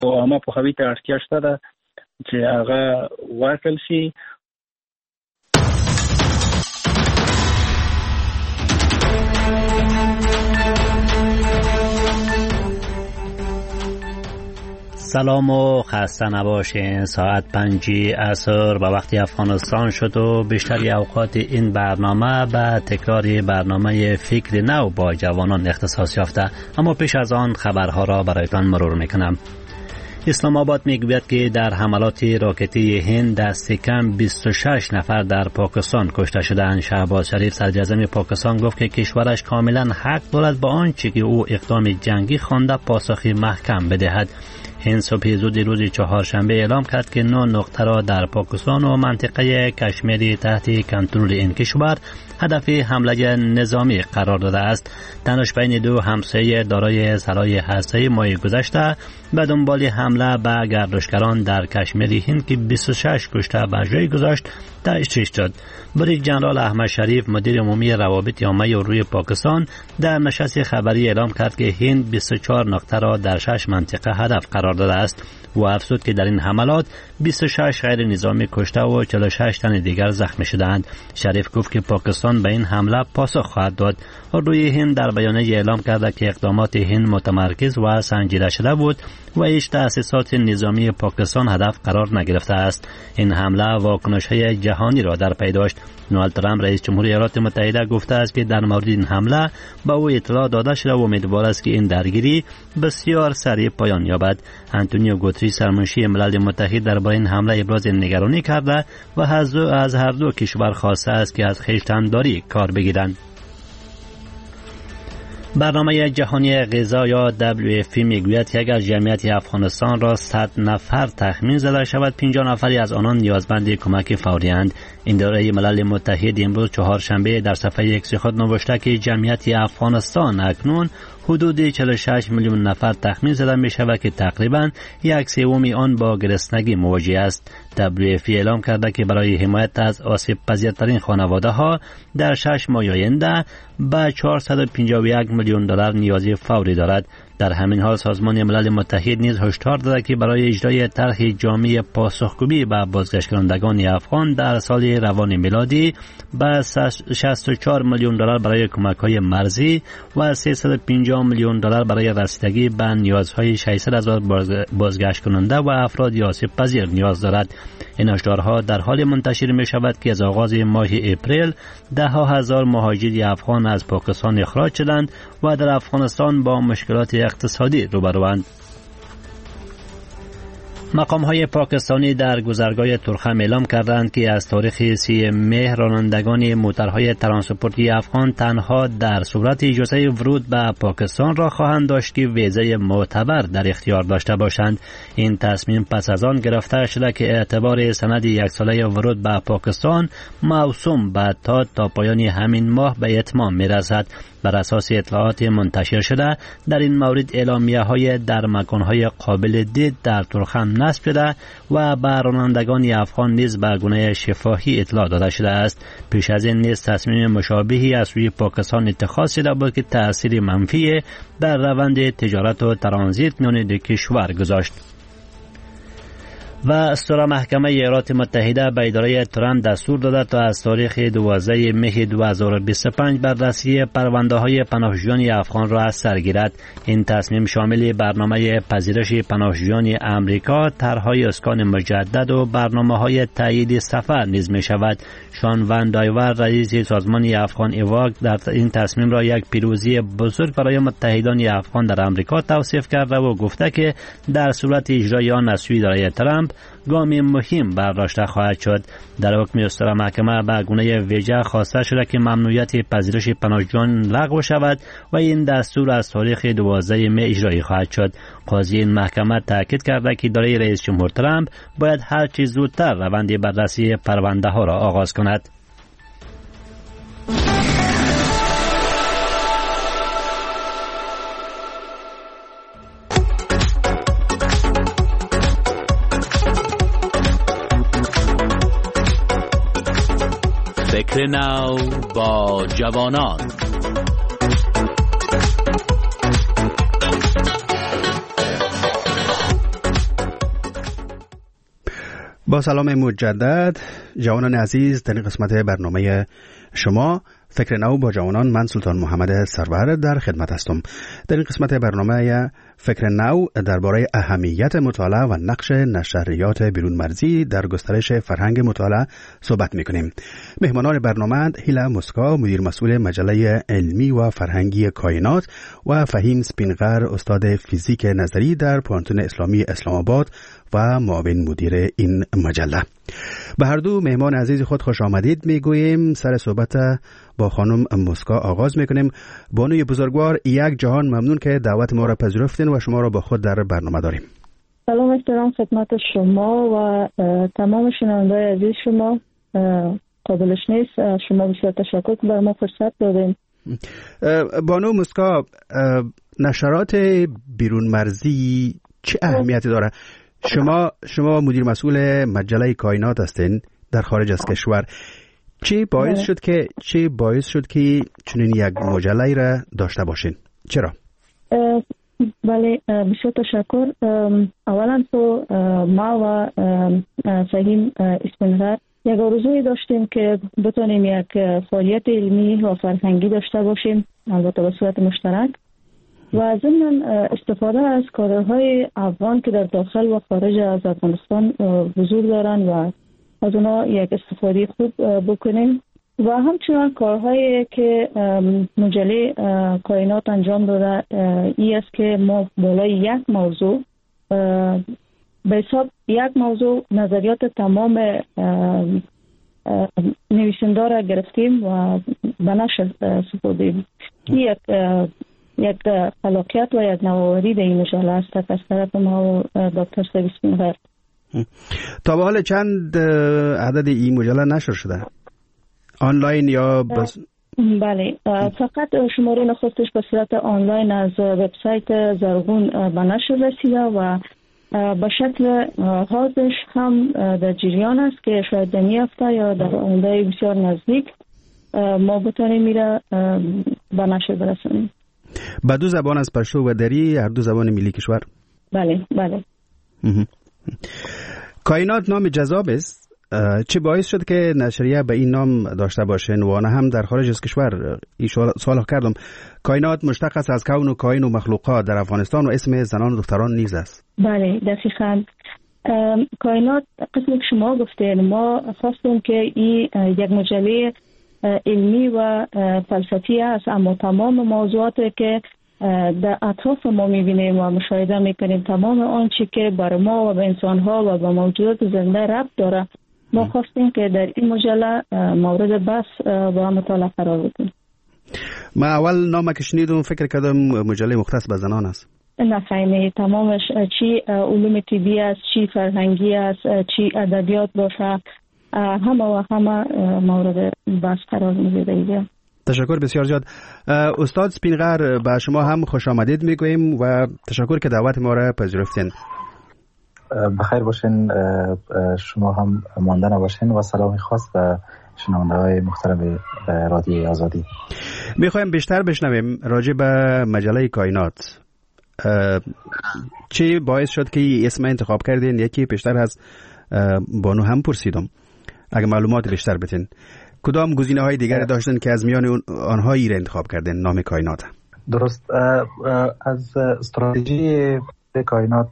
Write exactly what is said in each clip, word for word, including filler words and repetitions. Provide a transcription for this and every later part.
عامه پوهاوي ته اړتیا شته ده چې هغه ورکړل شي. سلام و خسته نباشین. ساعت پنجی عصر به وقتی افغانستان شد و بیشتری اوقات این برنامه به تکرار برنامه فکر نو با جوانان اختصاص یافته. اما پیش از آن خبرها را برایتان مرور میکنم. اسلام آباد میگوید که در حملات راکتی هند دست کم بیست و شش نفر در پاکستان کشته شدند. شهباز شریف صدراعظم پاکستان گفت که کشورش کاملا حق دارد با آنچه که او اقدام جنگی خوانده پاسخی محکم بدهد. هند صبح زود روز چهارشنبه اعلام کرد که نه نقطه را در پاکستان و منطقه کشمیر تحت کنترل این کشور هدف حمله نظامی قرار داده است. تنش بین دو همسایه دارای سلاح هسته‌ای ماه گذشته به دنبال حمله به گردشگران در کشمیر هند که بیست و شش کشته بر جای گذاشت تشریح شد. بریگ جنرال احمد شریف مدیر عمومی روابط عامه روی پاکستان در نشست خبری اعلام کرد که هند بیست و چهار نقطه را در شش منطقه هدف قرار داده است. و افزود که در این حملات بیست و شش غیر نظامی کشته و چهل و شش تن دیگر زخمی شدند. شریف گفت که پاکستان به این حمله پاسخ خواهد داد. روی هند در بیانیه اعلام کرده که اقدامات هند متمرکز و سنجیده شده بود و هیچ تأسیسات نظامی پاکستان هدف قرار نگرفته است. این حمله واکنش‌های جهانی را در پی داشت. دونالد ترامپ رئیس جمهور ایالات متحده گفته است که در مورد این حمله به او اطلاع داده شده و امیدوار است که این درگیری بسیار سریع پایان یابد. آنتونیو گوتریش سرمنشی ملل متحد درباره این حمله ابراز نگرانی کرده و از هر دو کشور خواسته است که از خویشتن‌داری کار بگیرند. برنامه جهانی غذا یا دبلیو اف پی میگوید که اگر جمعیت افغانستان را صد نفر تخمین زده شود پنجاه نفری از آنان نیازمند کمک فوری اند. این اداره ملل متحد امروز چهارشنبه در صفحه اکس خود نوشته که جمعیت افغانستان اکنون حدود چهل و شش میلیون نفر تخمین زده می شود که تقریبا یک سوم آن با گرسنگی مواجه است. دبلیو اف پی اعلام کرده که برای حمایت از آسیب پذیرترین خانواده ها در شش ماه آینده به چهارصد و پنجاه و یک میلیون دلار نیازی فوری دارد. در همین حال سازمان ملل متحد نیز هشدار داده که برای اجرای طرح جامع پاسخگویی به بازگشت افغان در سال روان میلادی به شصت و چهار میلیون دلار برای کمک‌های مرزی و سیصد و پنجاه میلیون دلار برای رسیدگی به نیازهای ششصد هزار بازگشت کننده و افراد آسیب پذیر نیاز دارد. این هشدارها در حال منتشر می شود که از آغاز ماه اپریل ده ها هزار مهاجر افغان از پاکستان اخراج شدند و در افغانستان با مشکلات اقتصادی روبروند. مقام های پاکستانی در گذرگاه ترخم اعلام کردند که از تاریخ سی مهر رانندگان موترهای ترانسپورتی افغان تنها در صورت اجازه ورود به پاکستان را خواهند داشت که ویزه معتبر در اختیار داشته باشند. این تصمیم پس از آن گرفته شده که اعتبار سند یک ساله ورود به پاکستان موسوم به تا تا پایان همین ماه به اتمام میرسد. بر اساس اطلاعات منتشر شده در این مورد اعلامیه های در مکانهای قابل دید در ترخم نصب شده و به رانندگان افغان نیز به گونه شفاهی اطلاع داده شده است. پیش از این نیز تصمیم مشابهی از سوی پاکستان اتخاذ شده بود که تأثیر منفی در روند تجارت و ترانزیت میان دو کشور گذاشت. و استرا محکمه ایالات متحده به اداره ترامپ دستور داده تا از تاریخ دوازده مه دو هزار و بیست و پنج بررسی پرونده های پناهجویان افغان را از سر گیرد. این تصمیم شامل برنامه پذیرش پناهجویان امریکا، طرح‌های اسکان مجدد و برنامه‌های تایید سفر نیز می شود. شان وان دایور رئیس سازمان افغان ایواک در این تصمیم را یک پیروزی بزرگ برای متحدان افغان در امریکا توصیف کرده و گفته که در صورت اجرای آن از سوی اداره ترامپ گامی مهم برداشته خواهد شد. در حکم استرا محکمه به گونه ویژه خواسته شده که ممنوعیت پذیرش پناهجویان لغو شود و این دستور از تاریخ دوازده مه اجرایی خواهد شد. قاضی این محکمه تاکید کرده که اداره رئیس جمهور ترامپ باید هر چه زودتر روند بررسی پرونده ها را آغاز کند. فکر نو با جوانان. با سلام مجدد جوانان عزیز، در این قسمت برنامه شما فکر نو با جوانان، من سلطان محمد سرور در خدمت هستم. در این قسمت برنامه فکر نو درباره اهمیت مطالعه و نقش نشریات بیرون مرزی در گسترش فرهنگ مطالعه صحبت میکنیم. مهمانان برنامه هیلا مسکا، مدیر مسئول مجله علمی و فرهنگی کائنات، و فهیم سپینغر، استاد فیزیک نظری در پانتون اسلامی اسلام آباد و معاون مدیر این مجله. به هر دو مهمان عزیز خود خوش آمدید میگوییم. سر صحبت با خانم مسکا آغاز میکنیم. بانوی بزرگوار، یک جهان ممنون که دعوت ما را پذیرفتین و شما را با خود در برنامه داریم. سلام احترام خدمت شما و تمام شنونده‌های عزیز شما. قابلش نیست، شما بسیار تشکر که برای ما فرصت دادین. بانو مسکا، نشرات بیرون مرزی چه اهمیتی داره؟ شما شما مدیر مسئول مجله کائنات هستین در خارج از کشور. چی باعث شد که چی باعث شد که چنین یک مجله را داشته باشین؟ چرا؟ بله، بسیار تشکر. اولا تو ما و فهیم اسپینغر یک آرزویی داشتیم که بتونیم یک فعالیت علمی و فرهنگی داشته باشیم، البته به صورت مشترک، و ضمن استفاده از کادرهای افغان که در داخل و خارج از افغانستان حضور دارند و از اونا یک استفاده خوب بکنیم. و همچنان کارهایی که مجله کائنات انجام داده ای است که ما بالای یک موضوع به حساب یک موضوع نظریات تمام نویسنده را گرفتیم و به نشر سپردیم. یک یک خلاقیت و یک نوآوری در این مجله است از طرف ما و دکتر فهیم اسپینغر. تا به حال چند عدد این مجله نشر شده؟ آنلاین یا بس؟ بله، فقط شماره نخستش به صورت آنلاین از وبسایت زرغون به نشر رسیده و به شکل حاضرش هم در جریان است که شاید در این هفته یا در آینده بسیار نزدیک ما بتونیم میره به نشر برسونیم. به دو زبان از پشتو و دری، هر دو زبان ملی کشور؟ بله بله. کائنات نام جذاب است. چه باعث شد که نشریه به این نام داشته باشین و نه هم در خارج از کشور؟ این سوال کردم. کائنات مشتق است از کون و کائن و مخلوقات در افغانستان و اسم زنان و دختران نیز است. بله دقیقاً. کائنات قسمی که شما گفتین، ما خواستیم که این یک مجله علمی و فلسفی است، اما تمام موضوعاتی که در اطراف ما میبینیم و مشاهده میکنیم، تمام آنچه که بر ما و به انسانها و به موجودات زنده ربط داره، ما خواستیم که در این مجله مورد بحث و مطالعه قرار بدیم. ما اول نام که شنیدم فکر کردم مجله مختص به زنان است. نه خیلی، تمامش چی علوم طبیعی است، چی فرهنگی است، چی ادبیات باشه، همه و همه مورد بحث قرار میگیره. تشکر بسیار زیاد. استاد سپینغر، به شما هم خوش آمدید میگوییم و تشکر که دعوت ما را پذیرفتین. بخیر باشین، شما هم مانده نباشین و سلامی خاص به شنونده‌های محترم رادیو آزادی. میخوایم بیشتر بشنویم راجع به مجله کائنات. چی باعث شد که اسم انتخاب کردین؟ یکی بیشتر از بانو هم پرسیدم، اگه معلومات بیشتر بتین. کدام گزینه های دیگر داشتن که از میان آنها ای را انتخاب کردن نام کائنات؟ درست، از استراتژی کائنات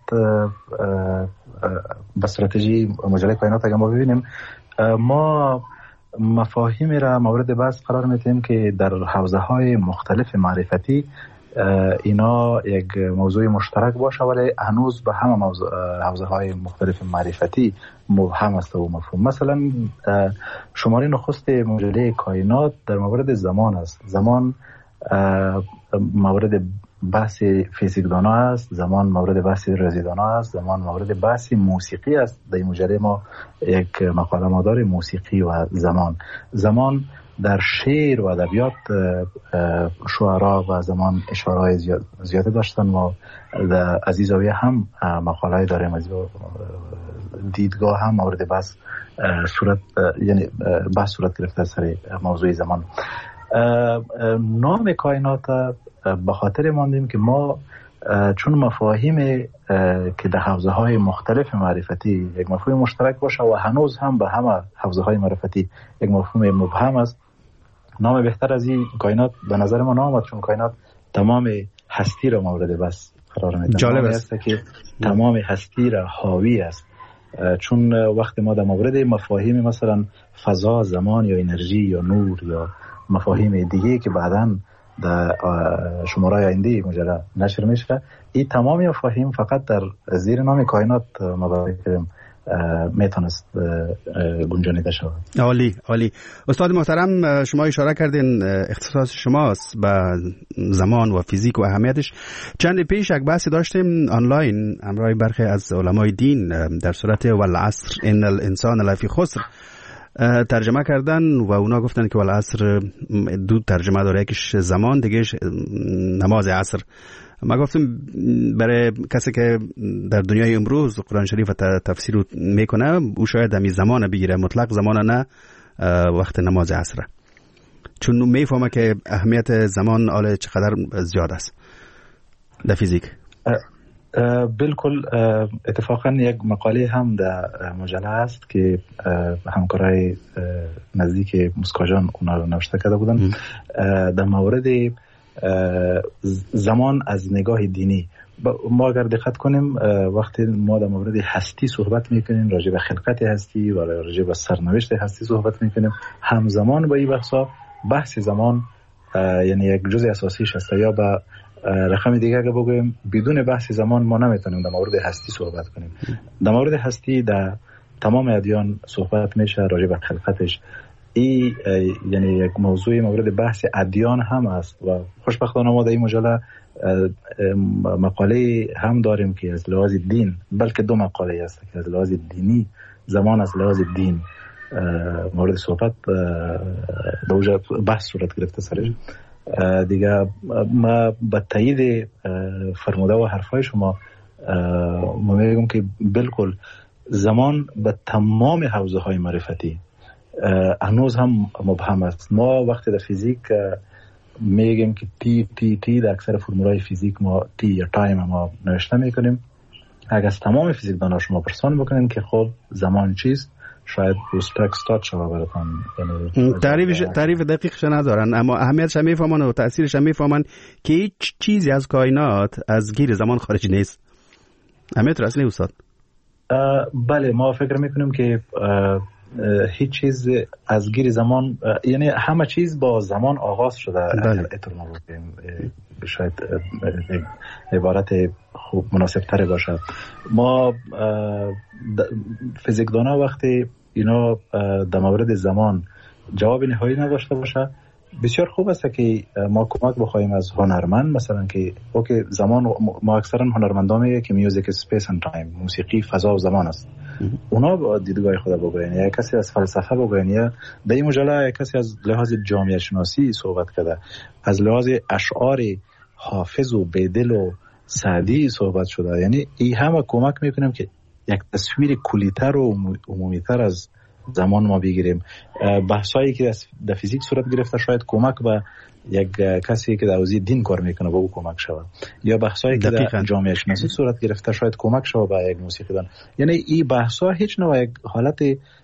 به استراتژی مجله کائنات اگه ما ببینیم، ما مفاهیمی را مورد بحث قرار میدیم که در حوزه های مختلف معرفتی اینا یک موضوع مشترک باشه، ولی هنوز به همه موضوع حوزه های مختلف معرفتی مبهم است و مفهوم. مثلا شماره نخست مجله کائنات در مورد زمان است. زمان مورد بحث فیزیکدانا است، زمان مورد بحث ریاضیدانا است، زمان مورد بحث موسیقی است. در این مجله ما یک مقاله ما داریم موسیقی و زمان. زمان در شعر و ادبیات شعرا و زمان اشاره زیاد زیاده داشتن و از این زاویه هم مقاله داریم، از دیدگاه هم مورد بحث صورت یعنی بحث صورت گرفته سر موضوع زمان. نام کائنات به خاطر ماندیم که ما چون مفاهیم که در حوزه های مختلف معرفتی یک مفهوم مشترک باشه و هنوز هم به همه حوزه های معرفتی یک مفهوم مبهم است، نام بهتر از این کائنات به نظر ما نامد، چون کائنات تمام هستی را مورد بس قرار میده. جالب است که تمام هستی را حاوی است، چون وقتی ما در مورد مفاهیم مثلا فضا، زمان یا انرژی یا نور یا مفاهیم دیگه که بعداً در شماره آینده مجله نشر میشه، این تمامی مفاهیم فقط در زیر نام کائنات مبارک میتونست گنجانیده شود. عالی عالی. استاد محترم، شما اشاره کردین اختصاص شماست به زمان و فیزیک و اهمیتش. چند پیش یک بحثی داشتیم آنلاین همراه برخی از علمای دین در صورت والعصر ان الانسان لفی خسر ترجمه کردن و اونا گفتن که والعصر دو ترجمه داره، یکیش زمان، دیگهش نماز عصر. ما گفتم برای کسی که در دنیای امروز قرآن شریف تفسیر میکنه او شاید همی زمان بگیره، مطلق زمان نه وقت نماز عصر، چون میفهمه که اهمیت زمان آل چقدر زیاد است در فیزیک. بالکل. اتفاقا یک مقاله هم در مجله است که همکارای نزدیک مسکاجان اونا رو نوشته کرده بودن در مورد زمان از نگاه دینی. ما اگر دقت کنیم وقتی ما در مورد هستی صحبت میکنیم، راجع به خلقت هستی و راجع به سرنوشت هستی صحبت میکنیم، همزمان با این بحثا بحث زمان یعنی یک جزء اساسیش است. یا با رقم دیگه اگه بگویم بدون بحث زمان ما نمیتونیم در مورد هستی صحبت کنیم. در مورد هستی در تمام ادیان صحبت میشه راجع به خلقتش. این یعنی یک موضوع مورد بحث ادیان هم است و خوشبختانه ما در این مجله مقاله هم داریم که از لحاظ دین، بلکه دو مقاله است که از لحاظ دینی زمان از لحاظ دین مورد صحبت دوجه بحث صورت گرفته سرش. دیگه ما با تایید فرموده و حرفای شما ما میگم که بالکل زمان به تمام حوزه های معرفتی هنوز هم مبهم است. ما وقتی در فیزیک میگیم که تی تی تی در اکثر فرمولای فیزیک ما تی یا تایم ما نوشته میکنیم. اگر از تمام فیزیکدانا شما پرسان بکنین که خب زمان چیست، شاید روسترک استاد شما براتون تعریفش تعریف دقیقش ندارن، اما اهمیتش هم میفهمن و تأثیرش هم میفهمن که هیچ چیزی از کائنات از گیر زمان خارج نیست. اهمیت اصلی استاد؟ بله، ما فکر میکنیم که هیچ چیز از گیر زمان، یعنی همه چیز با زمان آغاز شده. اطلاع ما بودیم شاید عبارت خوب مناسب تره باشه. ما فیزیکدانا وقتی اینا در مورد زمان جواب نهایی نداشته باشه، بسیار خوب است که ما کمک بخوایم از هنرمند، مثلا که اوکی زمان، ما اکثرا هنرمندان میگه که میوزیک اسپیس اند تایم، موسیقی فضا و زمان است. اونا با دیدگاه خود بگوین، یا کسی از فلسفه بگوین، یا در این مجله یا کسی از لحاظ جامعه شناسی صحبت کرده، از لحاظ اشعار حافظ و بیدل و سعدی صحبت شده. یعنی این همه کمک میکنیم که یک تصویر کلیتر و عمومیتر از زمان ما بگیریم. بحثایی که در فیزیک صورت گرفته شاید کمک به یک کسی که در حوزه دین کار میکنه به او کمک شود، یا بحثایی که در جامعه شناسی صورت گرفته شاید کمک شود به یک موسیقیدان. یعنی این بحثا هیچ نوع یک حالت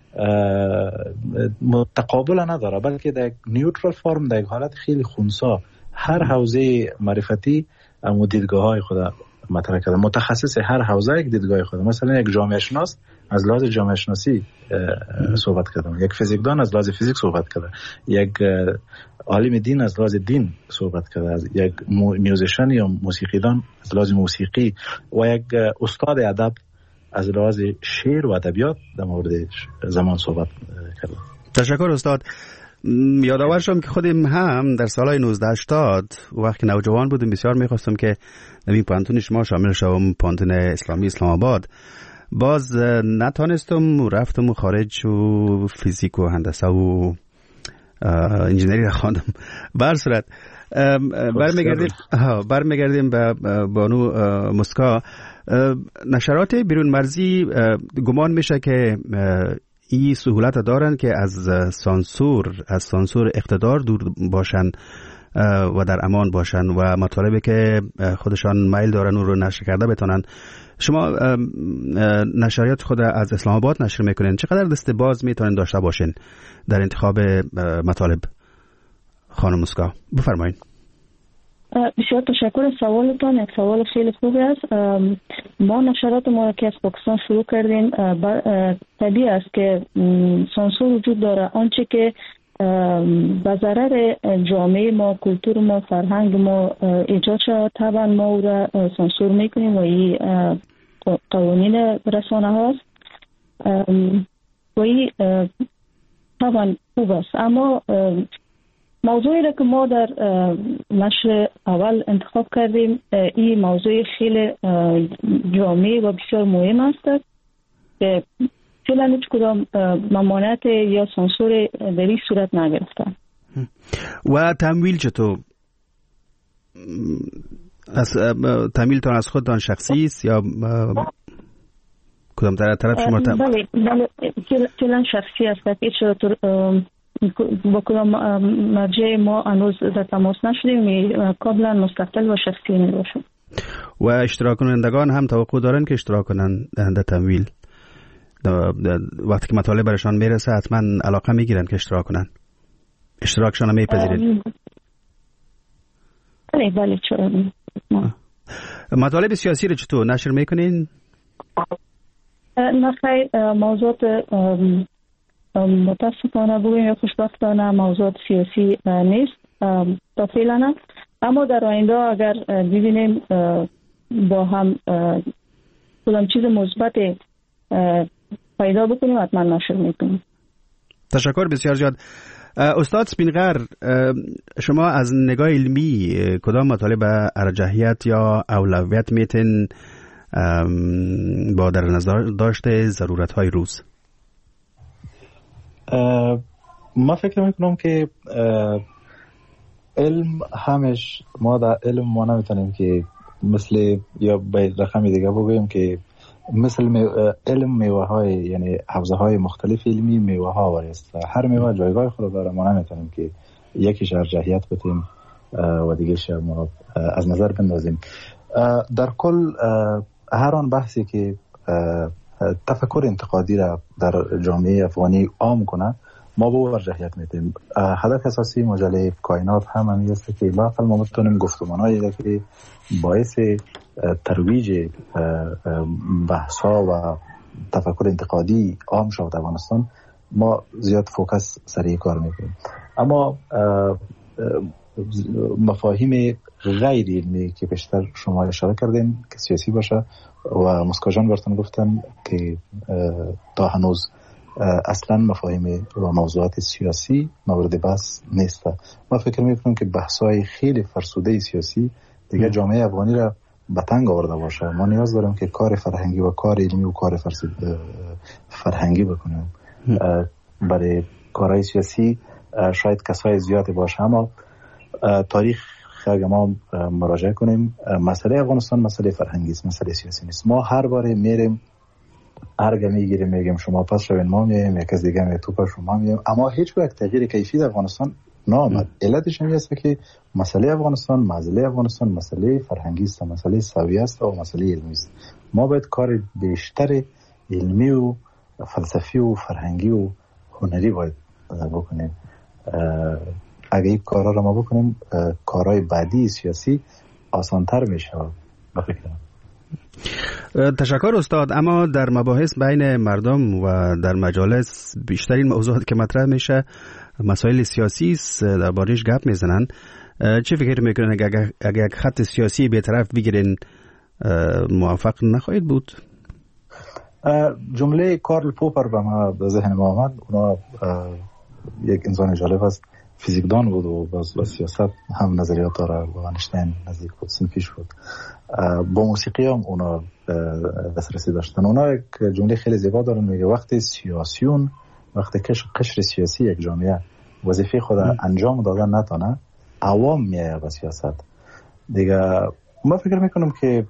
متقابل نداره، بلکه در یک نیوترال فرم، در یک حالت خیلی خنثی هر حوزه معرفتی اما دیدگاه‌های خود مطرح کرده. متخصص هر حوزه یک دیدگاه خود. مثلا یک جامعه شناس از لحاظ جامعه شناسی صحبت کرده، یک فیزیکدان از لحاظ فیزیک صحبت کرده، یک عالم دین از لحاظ دین صحبت کرده، از یک میوزیشن یا موسیقیدان از لحاظ موسیقی، و یک استاد ادب از لحاظ شعر و ادبیات در مورد زمان صحبت کرده. تشکر استاد. یادآور شدم که خودم هم در سالهای نوزده هشتاد وقتی نوجوان بودم بسیار میخواستم که نمی پانتون شما شامل شوم، پانتون اسلامی اسلام آباد. باز نتانستم و رفتم و خارج و فیزیک و هندسه و انجینری را خواندم. بر صورت برمیگردیم برمیگردیم به بانو مسکا. نشرات بیرون مرزی گمان میشه که این سهولت دارن که از سانسور از سانسور اقتدار دور باشن و در امان باشن و مطالبی که خودشان میل دارن اون رو نشر کرده بتونن. شما نشریات خود از اسلام آباد نشر میکنین، چقدر دست باز میتونین داشته باشین در انتخاب مطالب؟ خانم موسکا بفرمایید. بسیار تشکر. سوالتان یک سوال خیلی خوبی است. ما نشرات ما که از پاکستان شروع کردیم، طبیعی است که سانسور وجود داره. آنچه که به ضرر جامعه ما، کلتور ما، فرهنگ ما ایجاد شد، طبعا ما او را سانسور میکنیم و این قوانین رسانه هاست و این طبعا خوب است. اما موضوعی را که ما در نشر اول انتخاب کردیم، این موضوع خیلی جامع و بسیار مهم است که فعلا هیچ کدام ممانعت یا سانسور در این صورت نگرفتن. و تمویل چطور؟ از تمویلتان از خودتان شخصی است یا کدام طرف شما تم؟ بله بله فعلا شخصی است. هیچ با کدام مرجع ما هنوز در تماس نشدیم. کاملا مستقل و شخصی می باشیم. و اشتراک کنندگان هم توقع دارن که اشتراک کنن در تمویل؟ وقتی که مطالب برشان میرسه حتما علاقه میگیرن که اشتراک کنن. اشتراکشان هم میپذیرید؟ بله بله. چرا؟ مطالب سیاسی رو چطور نشر میکنین؟ نه خیر، موضوعات متاسفانه بگویم یا خوشبختانه موضوعات سیاسی نیست تا فعلا. اما در آینده اگر ببینیم با هم کدام چیز مثبت پیدا بکنیم حتما نشر میکنیم. تشکر بسیار زیاد. استاد سپینغر، شما از نگاه علمی کدام مطالب ارجحیت یا اولویت میتین با در نظر داشته ضرورت های روز؟ ما فکر میکنم که علم همش، ما در علم ما نمیتونیم که مثل یا به رقم دیگه بگویم که مثل علم میوه های، یعنی حوزه های مختلف علمی میوه ها وارست. هر میوه جایگاه خود داره. ما نمیتونیم که یکیش ارجحیت بدیم و دیگه‌ش ما از نظر بندازیم. در کل هر آن بحثی که تفکر انتقادی را در جامعه افغانی عام کنه ما به ارجحیت میدیم. هدف اساسی مجله کائنات هم همین است که لااقل ما بتونیم گفتمان‌هایی که باعث ترویج بحث‌ها و تفکر انتقادی عام شود در افغانستان، ما زیاد فوکس سر کار میکنیم. اما مفاهیم غیر علمی که بیشتر شما اشاره کردین که سیاسی باشه و مسکا جان براتون گفتن که تا هنوز اصلا مفاهیم و موضوعات سیاسی مورد بحث نیست. ما فکر میکنم که بحث‌های خیلی فرسوده سیاسی دیگه جامعه افغانی را به تنگ آورده باشه. ما نیاز داریم که کار فرهنگی و کار علمی و کار فرهنگی بکنیم. برای کارهای سیاسی شاید کسای زیادی باشه، اما تاریخ اگه ما مراجعه کنیم، مسئله افغانستان مسئله فرهنگی است، مسئله سیاسی نیست. ما هر باره میریم ارگه میگیریم میگیم شما پس شوین، ما میگیم یک از دیگه میگه تو پس شما میگیم، اما هیچ یک تغییر کیفی در افغانستان نامد. علتش این است که مسئله افغانستان مسئله افغانستان مسئله فرهنگی است، مسئله سویه است و مسئله علمی است. ما باید کار بیشتر علمی و فلسفی و فرهنگی و هنری باید بکنیم. اگه این کارا رو ما بکنیم کارهای بعدی سیاسی آسانتر میشه. بفکرم. تشکر استاد. اما در مباحث بین مردم و در مجالس بیشترین موضوعات که مطرح میشه مسائل سیاسی است، درباره‌اش گپ میزنن. چه فکر میکنن اگه اگه یک خط سیاسی به طرف بگیرین موفق نخواهید بود؟ جمله کارل پوپر به ما به ذهن ما آمد. اونا یک انسان جالب است، فیزیکدان بود و باز سیاست هم نظریات داره و انشتین نزدیک بود، سنفیش بود. با موسیقی هم اونا دسترسی داشتن. اونا یک جمله خیلی زیبا دارن، میگه وقتی سیاسیون، وقتی قشر سیاسی یک جامعه وظیفه خود انجام دادن نتونه، عوام میایه به سیاست دیگه. ما فکر میکنم که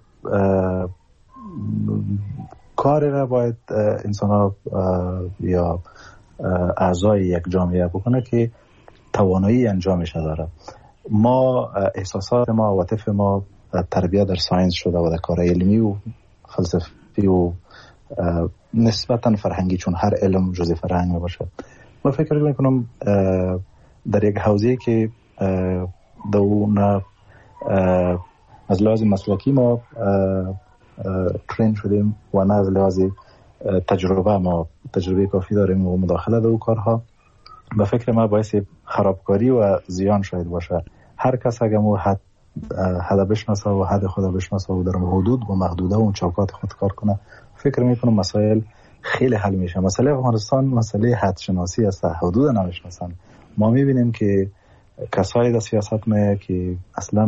کاری را باید انسان ها یا اعضای یک جامعه بکنه که توانایی انجامش داره. ما احساسات ما عواطف ما تربیت در ساینس شده و در کار علمی و فلسفی و نسبتا فرهنگی، چون هر علم جزء فرهنگ می باشه. من فکر میکنم در یک حوزه که دو از لحاظ مسلکی ما ترین شدیم و نه از لحاظ تجربه ما تجربه کافی داریم و مداخله در او کارها، به فکر ما باعث خرابکاری و زیان شاید باشه. هر کس اگر مو حد حد بشناسه و حد خود بشناسه و در حدود و محدوده و چوکات خود کار کنه، فکر میکنم مسائل خیلی حل میشه. مسئله افغانستان مسئله حد شناسی است، حدود نمیشناسن. ما میبینیم که کسایی در سیاست ما که اصلا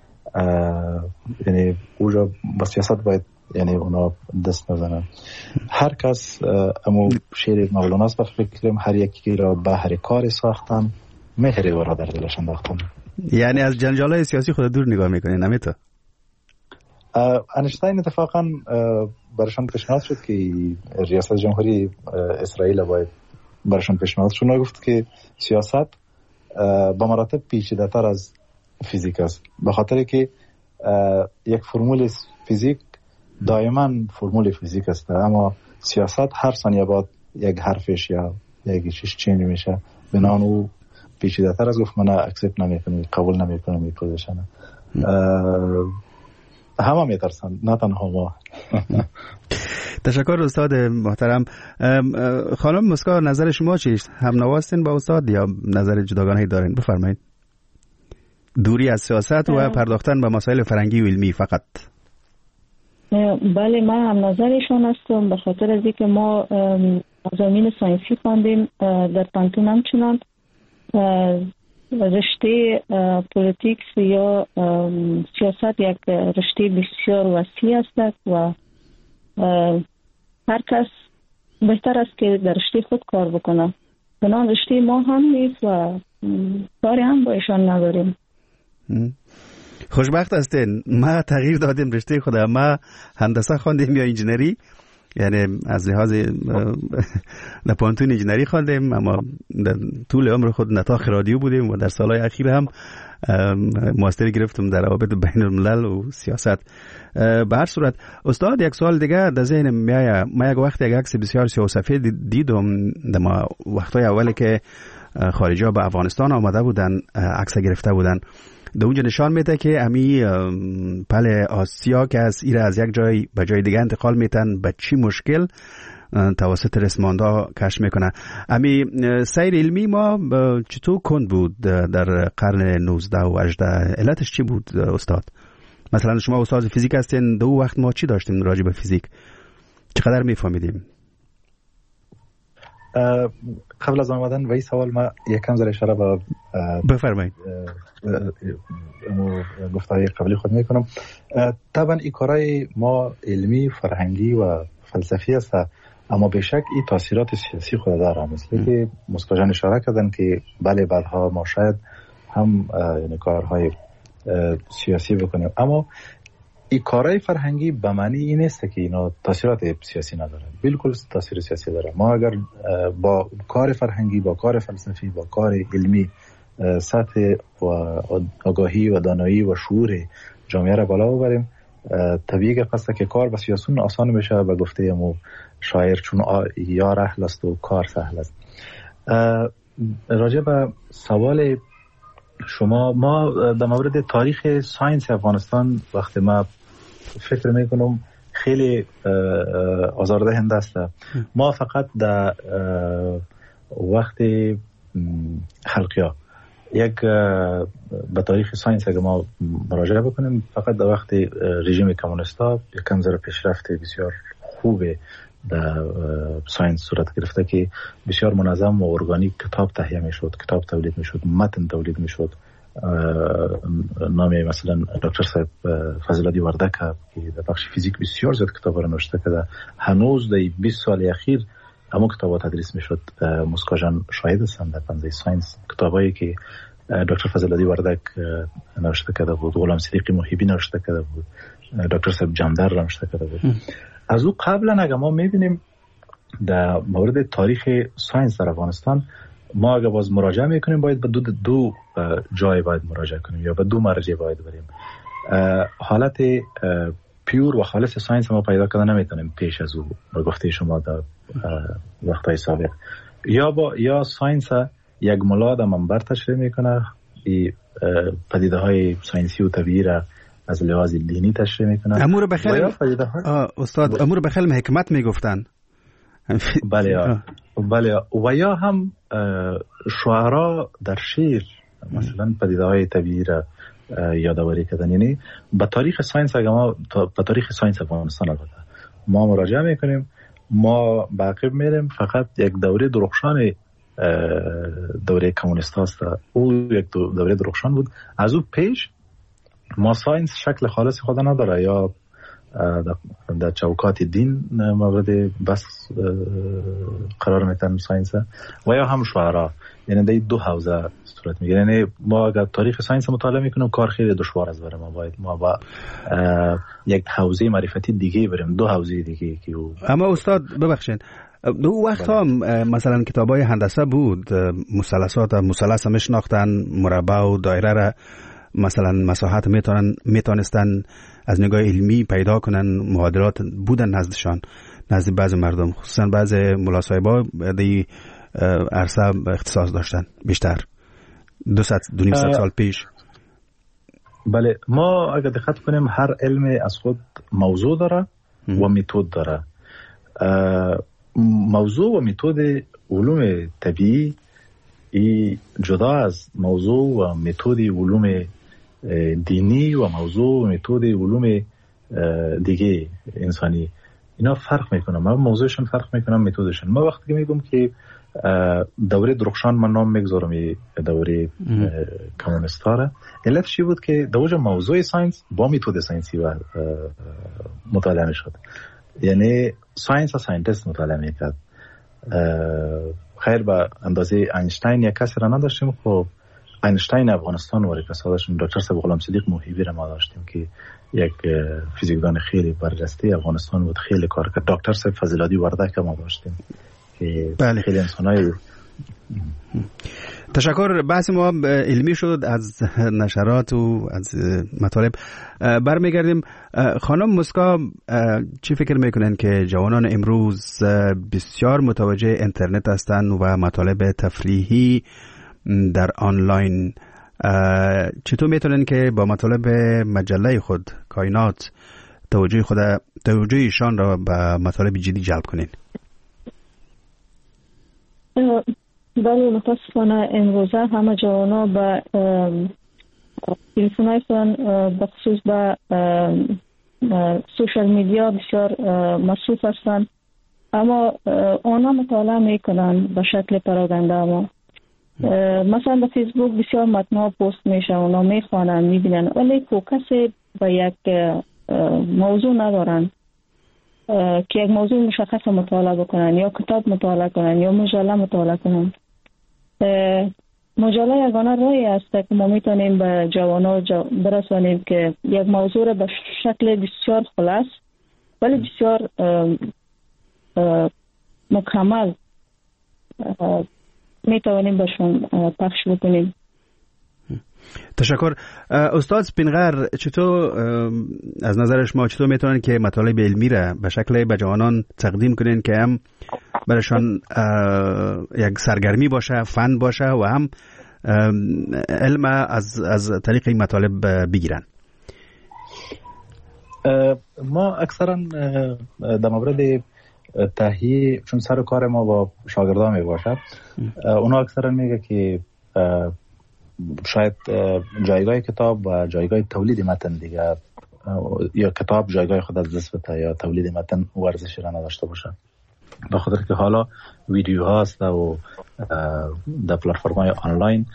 یعنی اوجا با سیاست باید یعنی اونا دست نزنن. هر کس امو شعر مولانا است، فکرم هر یکی را بهر کار ساختن، مهر او را در دلش انداختن. یعنی از جنجال‌های سیاسی خود دور نگاه میکنین، نمی‌ته؟ انشتاین اتفاقا برشان پیشنهاد شد که ریاست جمهوری اسرائیل باید برشان پیشنهاد شد. اونا گفت که سیاست با مراتب پیچیده‌تر از فیزیک است، به خاطر که یک فرمول فیزیک دائما فرمول فیزیک است، اما سیاست هر ثانیه بعد یک حرفش یا یک چیز چینج میشه، بنابراین او پیچیده‌تر از. گفت من اکسپت نمیکنم، قبول نمیکنم این پوزیشن. همه میترسن، نه تنها ما. تشکر استاد محترم. خانم مسکا، نظر شما چیست؟ هم نواستین با استاد یا نظر جداگانه‌ای دارین؟ بفرمایید. دوری از سیاست و پرداختن به مسائل فرهنگی و علمی فقط. بله، من هم نظرشان هستم، به خاطر از اینکه ما مضامین ساینسی خواندیم در پانتون، همچنان رشته پولیتیکس یا سیاست یک رشته بسیار وسیع است و هر کس بهتر است که در رشته خود کار بکنه. بنابراین رشته ما هم نیست و کاری هم با ایشان نداریم. خوشبخت هستین. ما تغییر دادیم رشته خودم. ما هندسه خواندیم یا انجینری، یعنی از لحاظ در پانتون انجینری خواندیم، اما در طول عمر خود نطاق رادیو بودیم و در سالهای اخیر هم ماستری گرفتم در روابط بین الملل و سیاست. به هر صورت استاد، یک سوال دیگه در ذهنم میاد. ما یک وقت یک عکس بسیار سیاه‌وسفید دیدم در ما وقتای اولی که خارجی‌ها به افغانستان آمده بودن، عکس گرفته بودن. در اونجا نشان میده که امی پل آسیا که از ایره از یک جای به جای دیگه انتقال میتن، به چی مشکل توسط رسماندا کشف میکنه. امی سیر علمی ما چطور کند بود در قرن نوزده و هجده؟ علتش چی بود استاد؟ مثلا شما استاد فیزیک هستین، دو وقت ما چی داشتیم راجع به فیزیک؟ چقدر میفهمیدیم؟ قبل از آمدن به این سوال ما یکم ذره اشاره به بفرمایید گفتهای قبلی خود میکنم. طبعا این کارهای ما علمی، فرهنگی و فلسفی است، اما به شک این تاثیرات سیاسی خود داره. مثل که مسکا جان اشاره کردن که بله بعدها ما شاید هم یعنی کارهای سیاسی بکنیم، اما این کارهای فرهنگی به معنی این نیست که اینا تاثیرات سیاسی نداره. بالکل تاثیر سیاسی داره. ما اگر با کار فرهنگی، با کار فلسفی، با کار علمی سطح و آگاهی و دانایی و شعور جامعه را بالا ببریم، طبیعی قصد که کار با سیاسون آسان بشه. به گفته مو شاعر چون یار اهل است و کار سهل است. راجع به سوال شما، ما در مورد تاریخ ساینس افغانستان وقتی ما فکر میکنم خیلی آزاردهنده است. ما فقط در وقت خلقیا یک به تاریخ ساینس اگه ما مراجعه بکنیم، فقط در وقت رژیم کمونیستا یکم ذره پیشرفت بسیار خوبه در ساینس صورت گرفته که بسیار منظم و ارگانیک کتاب تهیه می شد، کتاب تولید می شد، متن تولید می شد. نامی مثلا دکتر صاحب فضلادی وردک که در بخش فیزیک بسیار زیاد کتاب را نوشته که هنوز در بیست سال اخیر همون کتاب تدریس می شد. مسکا جان شاهد هستند در پنزه ساینس کتابایی که دکتر فضلادی وردک نوشته کرده بود، غلام صدیقی محیبی نوشته کرده بود، دکتر صاحب جمدر نوشته کرده بود. از او قبلا اگه ما میبینیم در مورد تاریخ ساینس در افغانستان، ما اگه باز مراجعه میکنیم باید به دو دو جای باید مراجعه کنیم یا به دو مرجع باید بریم. حالت پیور و خالص ساینس ما پیدا کردن نمیتونیم پیش از او به گفته شما در وقتهای سابق. یا با یا ساینس یک ملا در منبر تشریح میکنه، پدیده های ساینسی و طبیعی را از لحاظ دینی تشریح میکنه. امور بخیل استاد امور بخیل حکمت میگفتن. بله بله. و یا هم شعرا در شعر مثلا پدیده های طبیعی را یادآوری کردن. یعنی به تاریخ ساینس اگه ما به تاریخ ساینس افغانستان البته ما مراجعه میکنیم، ما باقی میریم فقط یک دوره درخشان دوره کمونیست هاست، او یک دوره درخشان بود. از او پیش ما ساینس شکل خالص خود نداره، یا در چوکات دین مورد بس قرار میتن ساینس و یا هم شعرا. یعنی در دو حوزه صورت میگیره. یعنی ما اگر تاریخ ساینس مطالعه میکنیم کار خیلی دشوار است برای ما، باید ما با یک حوزه معرفتی دیگه بریم، دو حوزه دیگه که او... اما استاد ببخشید دو وقت ها مثلا کتاب های هندسه بود، مثلثات مثلث میشناختن، مربع و دایره را مثلا مساحت میتونن میتونستن از نگاه علمی پیدا کنن، معادلات بودن نزدشان، نزد بعض مردم، خصوصا بعض ملا صاحبا دی عرصه اختصاص داشتن بیشتر دو ست دو نیم ست سال پیش. بله، ما اگر دقت کنیم هر علم از خود موضوع داره و متد داره. موضوع و متد علوم طبیعی ای جدا از موضوع و متد علوم دینی و موضوع و متد علوم دیگه انسانی، اینا فرق میکنن. ما موضوعشون فرق میکنن، متدشون. ما وقتی که میگم که دوره درخشان من نام میگذارم دوره کمونیستاره، علت چی بود که دوجه موضوع ساینس با متد ساینسی و مطالعه میشد. یعنی ساینس و ساینتیست مطالعه میکرد. خیر به اندازه اینشتین یک کسی را نداشتیم. خب اینشتین افغانستان و رفسادشون دکتر صاحب غلام صدیق موهیبی را ما داشتیم که یک فیزیکدان خیلی برجسته افغانستان بود، خیلی کار کرد. دکتر صاحب فضیلادی وردک ما داشتیم که بله. خیلی انسانای. تشکر. بحث ما علمی شد از نشرات و از مطالب. برمیگردیم. خانم مسکا چی فکر میکنن که جوانان امروز بسیار متوجه اینترنت هستند و مطالب تفریحی در آنلاین، چطور میتونن که با مطالب مجله خود کائنات توجه خود توجه ایشان را به مطالب جدی جلب کنین؟ بله، متاسفانه امروزه همه جوانا به تلفن‌هایشان به خصوص به سوشال میدیا بسیار مصروف هستند، اما آنها مطالعه میکنن به شکل پراگنده. اما مثلا به فیسبوک بسیار متن‌ها پست میشه، اونا میخوانن میبینن، ولی فوکس به یک موضوع ندارن که یک موضوع مشخص مطالعه بکنن، یا کتاب مطالعه کنن یا مجله مطالعه کنن. مجله یگانه راهی است که ما میتونیم به جوانان برسانیم که یک موضوع را به شکل بسیار خلاص ولی بسیار مکمل میتونیم بهشون پخش بکنیم. تشکر. استاد سپینغر، چطور از نظر شما چطور میتونن که مطالب علمی را به شکل به جوانان تقدیم کنین که هم برشان یک سرگرمی باشه، فن باشه و هم علم از از طریق این مطالب بگیرن؟ ما اکثرا در مورد تهیه، چون سر کار ما با شاگردان می باشد، اونا اکثرا میگه که شاید جایگاه کتاب و جایگاه تولید متن دیگه، یا کتاب جایگاه خود از دست بده یا تولید متن ورزشی را نداشته باشه، به خاطر که حالا ویدیو هاست و در پلتفرم‌های آنلاین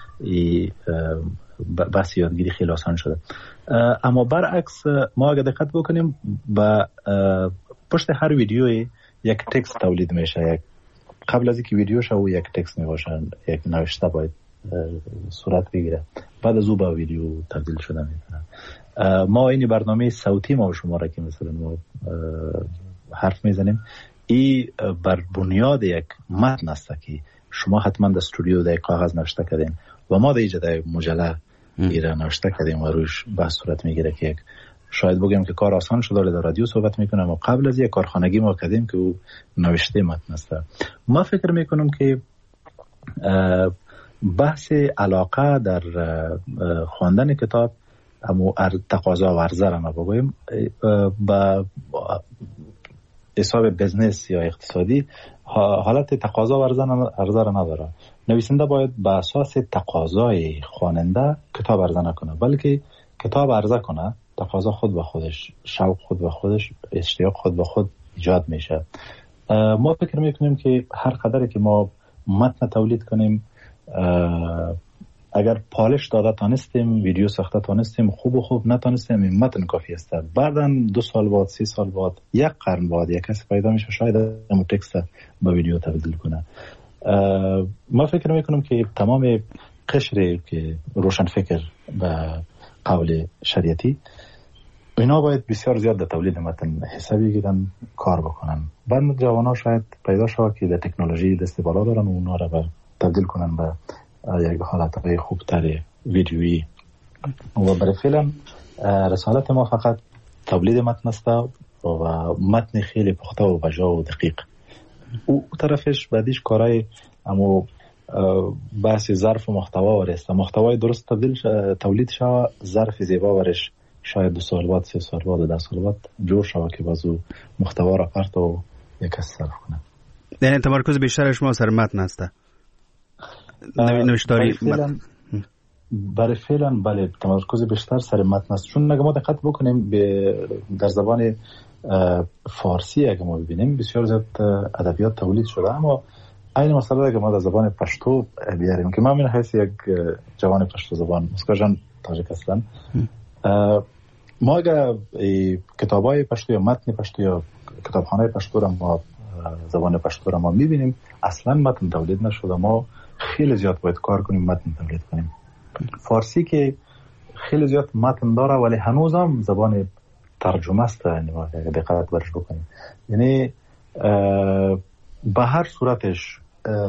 بحث یادگیری خیلی آسان شده. اما برعکس ما اگه دقت بکنیم با پشت هر ویدیوی یک تکست تولید میشه، یک قبل از اینکه ویدیو شه و یک تکست میباشه، یک نوشته باید صورت بگیره، بعد از او با ویدیو تبدیل شده میکنه. ما این برنامه صوتی ما و شما را که مثلا ما حرف میزنیم، ای بر بنیاد یک متن است که شما حتما در استودیو در کاغذ نوشته کردین و ما در اینجا در مجله ایره نوشته کردیم و روش بحث صورت میگیره که شاید بگیم که کار آسان شده در رادیو صحبت میکنم و قبل از یک کارخانگی ما کردیم که او نوشته متن است. ما فکر میکنم که بحث علاقه در خواندن کتاب اما تقاضا و عرضه را ما بگویم با حساب بزنس یا اقتصادی حالت تقاضا و عرضه را نداره. نویسنده باید با اساس تقاضای خواننده کتاب عرضه نکنه، بلکه کتاب عرضه کنه، تقاضا خود به خودش، شوق خود به خودش، اشتیاق خود به خود ایجاد میشه. ما فکر میکنیم که هر قدری که ما متن تولید کنیم، اگر پالش داده تانستیم، ویدیو ساخته تانستیم، خوب و خوب نتانستیم، این متن کافی است. بعدن دو سال بعد، سی سال بعد، یک قرن بعد یک کسی پیدا میشه شاید همون تکست به ویدیو تبدیل کنه. ما فکر میکنم که تمام قشری که روشن فکر به قول شریعتی اینا باید بسیار زیاد در تولید متن حسابی گیرن، کار بکنن. بعد جوانان شاید پیدا شود که در تکنولوژی دست بالا دارن و اونا را تبدیل کنن به یک حالت خوبتر ویدیویی. و برای فعلا رسالت ما فقط تولید متن است و متن خیلی پخته و بجا و دقیق. او طرفش بعدیش کارهای اما بحث ظرف و محتوا ورست، محتوای درست تبدیل تولید شود، ظرف زیبا ورش شاید دو سال بعد، سه سال بعد، ده سال بعد جور شود که بازو محتوا را پرت و یک کس صرف کنه. یعنی تمرکز بیشتر شما سر متن است؟ نوشتاری برای فعلا بله تمرکز بیشتر سر متن است، چون اگه ما دقت بکنیم به در زبان فارسی اگه ما ببینیم بسیار زیاد ادبیات تولید شده، اما این مسئله اگه ما در زبان پشتو بیاریم که من من حیث یک جوان پشتو زبان مسکر جان تاجیک هستم، ما اگه کتابای پشتو یا متن پشتو یا کتابخانه پشتو را ما زبان پشتو را ما میبینیم اصلا متن تولید نشده. ما خیلی زیاد باید کار کنیم متن تولید کنیم. فارسی که خیلی زیاد متن داره ولی هنوز هم زبان ترجمه است، یعنی اگه دقت برش بکنیم، یعنی به هر صورتش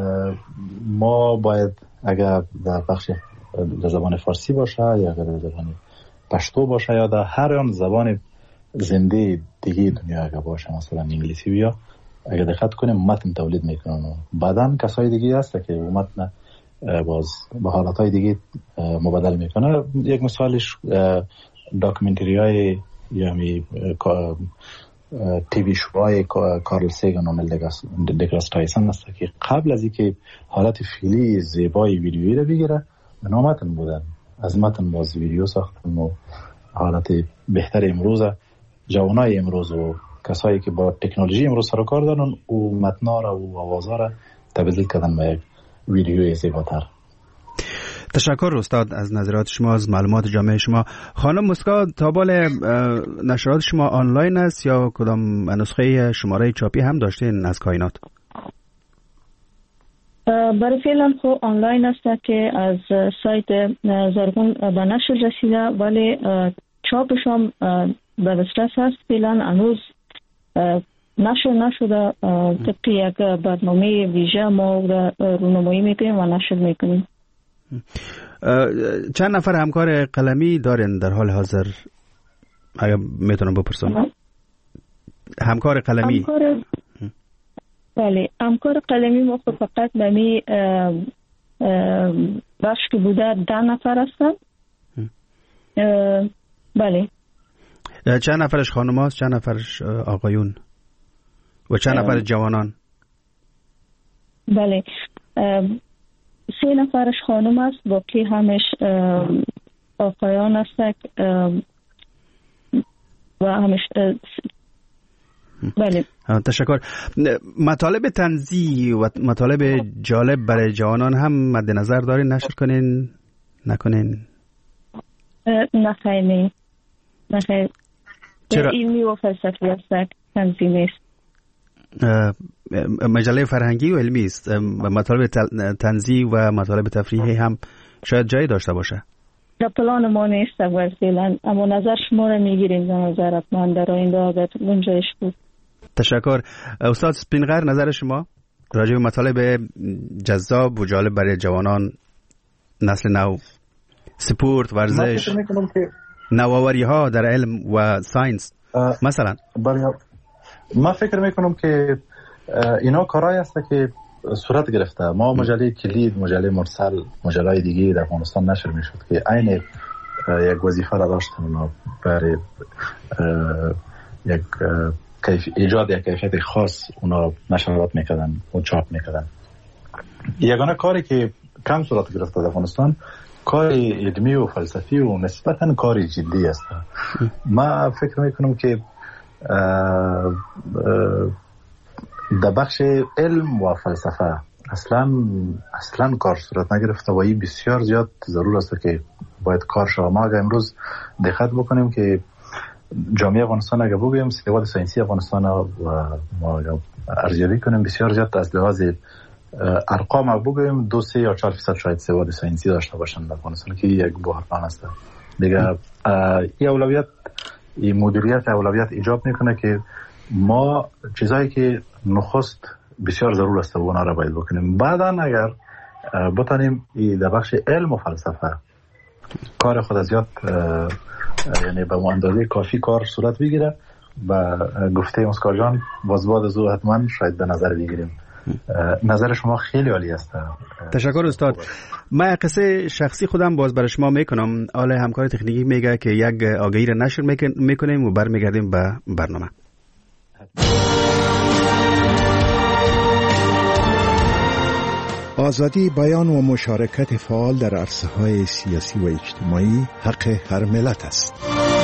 ما باید اگر در بخش در زبان فارسی باشه یا اگر در زبان پشتو باشه یا در هر آن زبان زنده دیگه دنیا اگر باشه، مثلا انگلیسی بیا، اگر دقت کنیم متن تولید میکنن. بعدن کسای دیگه هست که متن باز به حالتهای دیگه مبادله میکنه. یک مثالش داکومنتری های یا می تیوی شوهای کارل سیگن و نیل دگراس تایسن است که قبل از اینکه حالت فیلی زیبای ویدیویی رو بگیره بنا متن بودن، از متن باز ویدیو ساختن و حالت بهتر امروز جوانای امروز و کسایی که با تکنولوژی امروز سر و کار دارن و متنا را و آوازا را تبدیل کردن به یک ویدیوی زیباتر. تشکر استاد از نظرات شما، از معلومات جامع شما. خانم مسکا، تابال نشرات شما آنلاین است یا کدام نسخه شماره چاپی هم داشتین از کائنات؟ برای فعلا خو آنلاین است که از سایت زرغون به نشر رسیده، ولی چاپش هم در دسترس هست. فعلا هنوز نشر نشده. طبق یک برنامه ویژه ما رونمایی میکنیم و نشر میکنیم. چند نفر همکار قلمی دارین در حال حاضر؟ اگه میتونم بپرسم. همکار قلمی همکار... بله همکار قلمی ما فقط بمی بخش که بوده ده نفر هستن. بله. چند نفرش خانم هاست، چند نفرش آقایون و چند نفر جوانان؟ بله سه نفرش خانم است، باقی همش آقایان هستند و همش بله. تشکر. مطالب طنزی و مطالب جالب برای جوانان هم مد نظر دارین نشر کنین نکنین؟ نه خیلی نه نه خیلی. چرا؟ علمی و فلسفی است، طنزی نیست. مجله فرهنگی و علمی است. مطالب طنزی و مطالب تفریحی هم شاید جایی داشته باشه. در پلان ما نیست فعلا، اما نظر شما را میگیریم در نظر من در آینده اگر گنجایش بود. تشکر. استاد سپینغر، نظر شما؟ راجع به مطالب جذاب و جالب برای جوانان، نسل نو، سپورت، ورزش، نوآوری ها در علم و ساینس مثلا. من فکر میکنم که اینا کارهایی است که صورت گرفته. ما مجله کلید، مجله مرسل، مجله دیگه در افغانستان نشر میشد که عین یک وظیفه را داشتن اونا برای یک کیف ایجاد یک کیفیت خاص اونا نشرات میکردن و چاپ میکردن. یگانه کاری که کم صورت گرفته در افغانستان کار علمی و فلسفی و نسبتاً کار جدی است. من فکر میکنم که در بخش علم و فلسفه اصلا اصلا کار صورت نگرفته و این بسیار زیاد ضرور است که باید کار شود. ما اگر امروز دقت بکنیم که جامعه افغانستان اگر بگویم سواد ساینسی افغانستان و ما ارزیابی کنیم بسیار زیاد از لحاظ ارقام اگر بگویم دو سه یا چهار فیصد شاید سواد ساینسی داشته باشند در افغانستان که یک بحران است دیگه. این اولویت، این مدیریت اولویت ایجاب میکنه که ما چیزایی که نخست بسیار ضرور است و اونا را باید بکنیم. بعدا اگر بتانیم در بخش علم و فلسفه کار خود از زیاد یعنی به اندازه کافی کار صورت بگیره و گفته اسکار جان وازباد از او حتما شاید به نظر بگیریم. نظر شما خیلی عالی است. تشکر استاد. من قصه شخصی خودم باز برای شما میکنم. آله همکار تکنیکی میگه که یک آگهی را نشر میکنیم و برمیگردیم به برنامه. آزادی بیان و مشارکت فعال در عرصه‌های سیاسی و اجتماعی حق هر ملت است.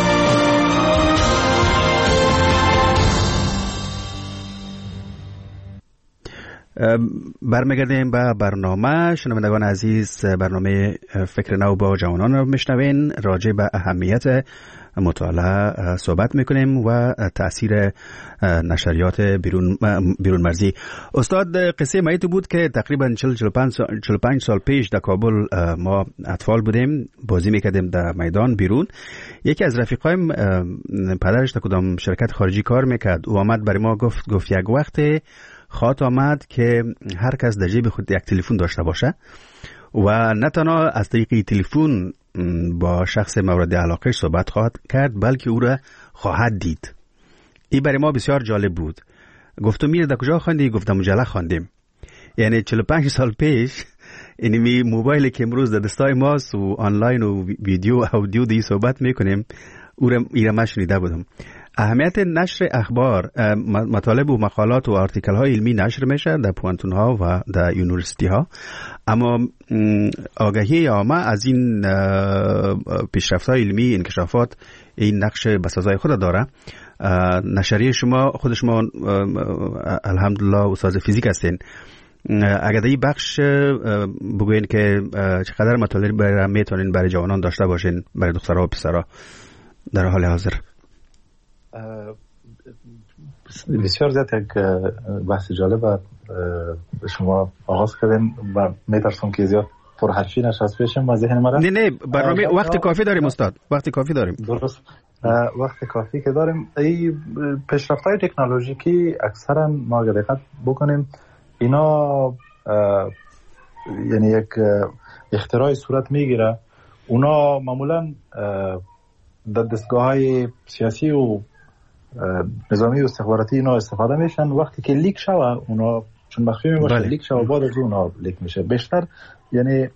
برمیگردیم به برنامه. شنوندگان عزیز، برنامه فکر نو با جوانان رو میشنوین. راجع به اهمیت مطالعه صحبت میکنیم و تأثیر نشریات بیرون بیرون مرزی. استاد، قصه ما تو بود که تقریبا چهل چهل و پنج سال پیش در کابل ما اطفال بودیم، بازی میکردیم در میدان بیرون. یکی از رفیقایم پدرش در کدام شرکت خارجی کار میکرد، او آمد برای ما گفت گفت یک وقت خواهد آمد که هر کس در جیب خود یک تلفن داشته باشه و نه تنها از طریق تلفن با شخص مورد علاقه صحبت خواهد کرد بلکه او را خواهد دید. این برای ما بسیار جالب بود. گفتم میره در کجا خواندی؟ گفتم مجله خواندیم. یعنی چهل و پنج سال پیش اینمی موبایلی که امروز در دستای ماست و آنلاین و ویدیو و اودیو دی صحبت میکنیم او را ایره ما شنیده بودم. اهمیت نشر اخبار، مطالب و مقالات و آرتیکل های علمی نشر میشه در پوانتون ها و در یونیورسیتی ها، اما آگاهی عامه از این پیشرفت های علمی، انکشافات، این نقش بسازای خود داره. نشریه شما خود شما الحمدلله استاد فیزیک هستین، اگر در این بخش بگوین که چقدر مطالب برای میتونین برای جوانان داشته باشین، برای دخترها و پسرها در حال حاضر؟ بسیار زیاد یک بحث جالب شما آغاز کردین و میترسم که زیاد پرحرفی نشست بشم و ذهن مرا. نه نه برنامه وقت کافی داریم استاد، وقت کافی داریم. درست، وقت کافی که داریم. این پیشرفت‌های تکنولوژیکی اکثرا ما اگر دقت بکنیم اینا یعنی یک اختراع صورت میگیره. اونا معمولا در دستگاه‌های سیاسی و نظامی و استخباراتی اینا استفاده میشن. وقتی که لیک شوه اونا چون مخفی میباشه بله. لیک شوه بعد از اونا لیک میشه. بیشتر یعنی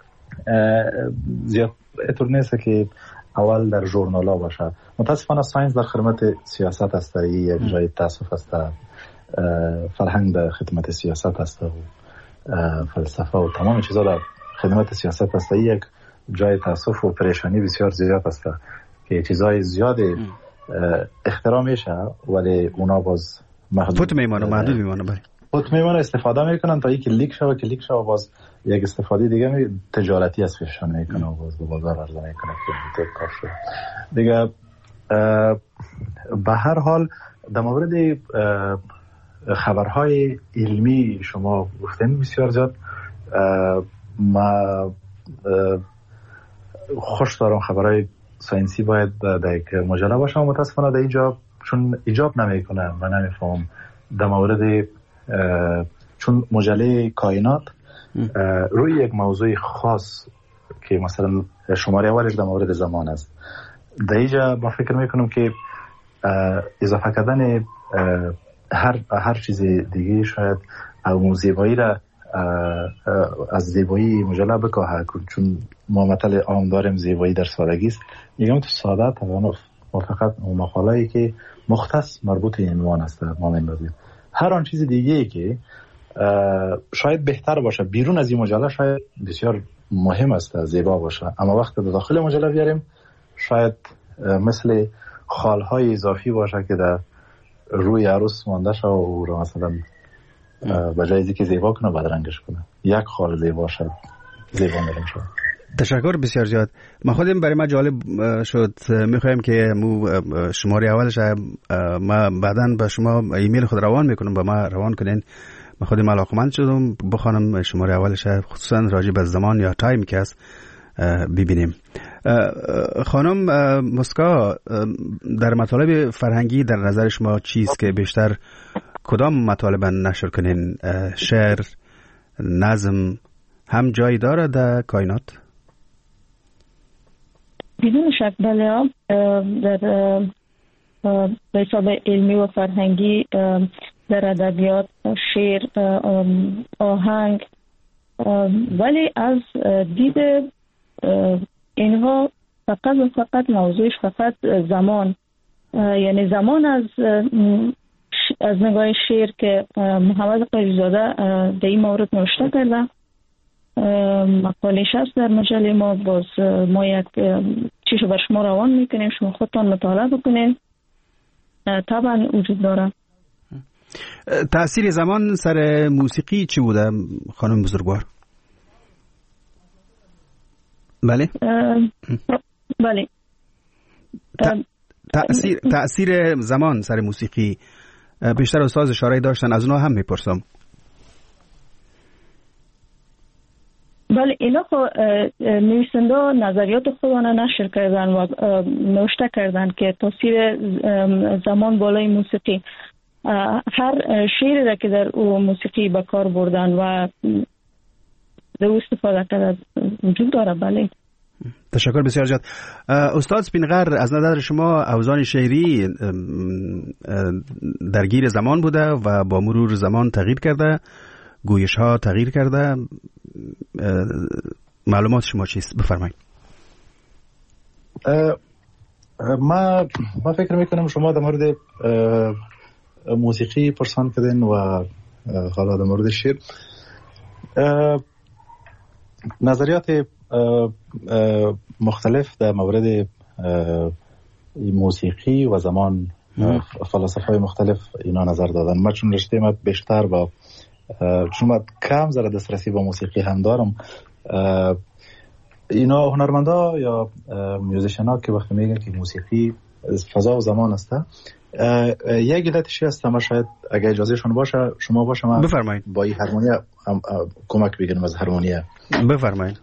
زیاد اطور نیست که اول در ژورنال ها باشه. متاسفانه ساینس در خدمت سیاست است، یک جای تاسف است، فرهنگ در خدمت سیاست است و فلسفه و تمام چیزا در خدمت سیاست است. یک جای تاسف و پریشانی بسیار زیاد است که چیزای زیاد اختراع میشه ولی اونا باز محدود میمونه محدود میمونه بله خود میمونه استفاده میکنن تا اینکه لیک شوه که لیک شوه باز یک استفاده دیگه می تجارتی از فیشن میکنه و باز به بازار عرضه میکنه که کار شده دیگه. به هر حال در مورد خبرهای علمی شما گفتین بسیار زیاد. ما خوش دارم خبرهای ساینسی باید در یک مجله باشه و متاسفانه در اینجا چون ایجاب نمیکنه و نمیفهم در مورد چون مجله کائنات روی یک موضوع خاص که مثلا شماره اولش در مورد زمان است، در اینجا ما فکر میکنم که اضافه کردن هر هر چیز دیگه شاید اون زیبایی را از زیبایی مجله بکاهه، چون ما مثلا عام داریم زیبایی در سادگی است. میگم تو ساده طبعا ما فقط مقاله‌ای که مختص مربوط این عنوان است ما میندازیم. هر آن چیز دیگه‌ای که شاید بهتر باشه بیرون از این مجله شاید بسیار مهم است زیبا باشه، اما وقت در داخل مجله بیاریم شاید مثل خالهای اضافی باشه که در روی عروس مانده شه و رو مثلا بجای اینکه زیبا کنه بدرنگش کنه. یک خال زیبا شد زیبا نرم شد. تشکر بسیار زیاد. ما خودم برای ما جالب شد، میخوایم که مو شماره اولش ما بعداً به شما ایمیل خود روان میکنم، به ما روان کنین. ما خودم علاقمند شدم بخوانم شماره اولش، خصوصا راجع به زمان یا تایم که است ببینیم. خانم مسکا، در مطالب فرهنگی در نظر شما چیز که بیشتر کدام مطالب نشر کنین؟ شعر، نظم هم جای داره در کائنات؟ بدون شک بله. در به حساب علمی و فرهنگی، در ادبیات، شعر، آهنگ، ولی از دید اینها فقط و فقط موضوعش فقط زمان، یعنی زمان از از نگاه شعر که محمد قریزاده در این مورد نوشته کرده، مقالش هست در مجله ما. باز ما یک چیشو بر شما روان میکنیم، شما خودتان مطالعه بکنید. طبعا وجود داره. تأثیر زمان سر موسیقی چی بوده خانم بزرگوار؟ بله بله تأثیر تأثیر زمان سر موسیقی بیشتر استاد اشاره داشتن، از اونها هم میپرسم. بله اینا خو نویسنده نظریات خودانه نشر کردن و نوشته کردن که تاثیر زمان بالای موسیقی، هر شعری را که در او موسیقی به کار بردن و در استفاده کردن وجود داره. بله تشکر بسیار زیاد. استاد سپینغر، از نظر شما اوزان شعری درگیر زمان بوده و با مرور زمان تغییر کرده، گویش ها تغییر کرده، معلومات شما چیست؟ بفرمایید. ما ما فکر میکنم شما در مورد موسیقی پرسان کردین و حالا در مورد شعر نظریات مختلف در مورد موسیقی و زمان فلسفه‌های مختلف اینا نظر دادن. من چون رشته ما بیشتر با چون من کم ذره دسترسی با موسیقی هم دارم، اینا هنرمندا یا میوزیشن‌ها که وقتی میگن که موسیقی فضا و زمان است، یک علتش است. ما شاید اگه اجازه شون باشه شما باشه ما بفرمایید با این هارمونی کمک بگیریم از هارمونی. بفرمایید.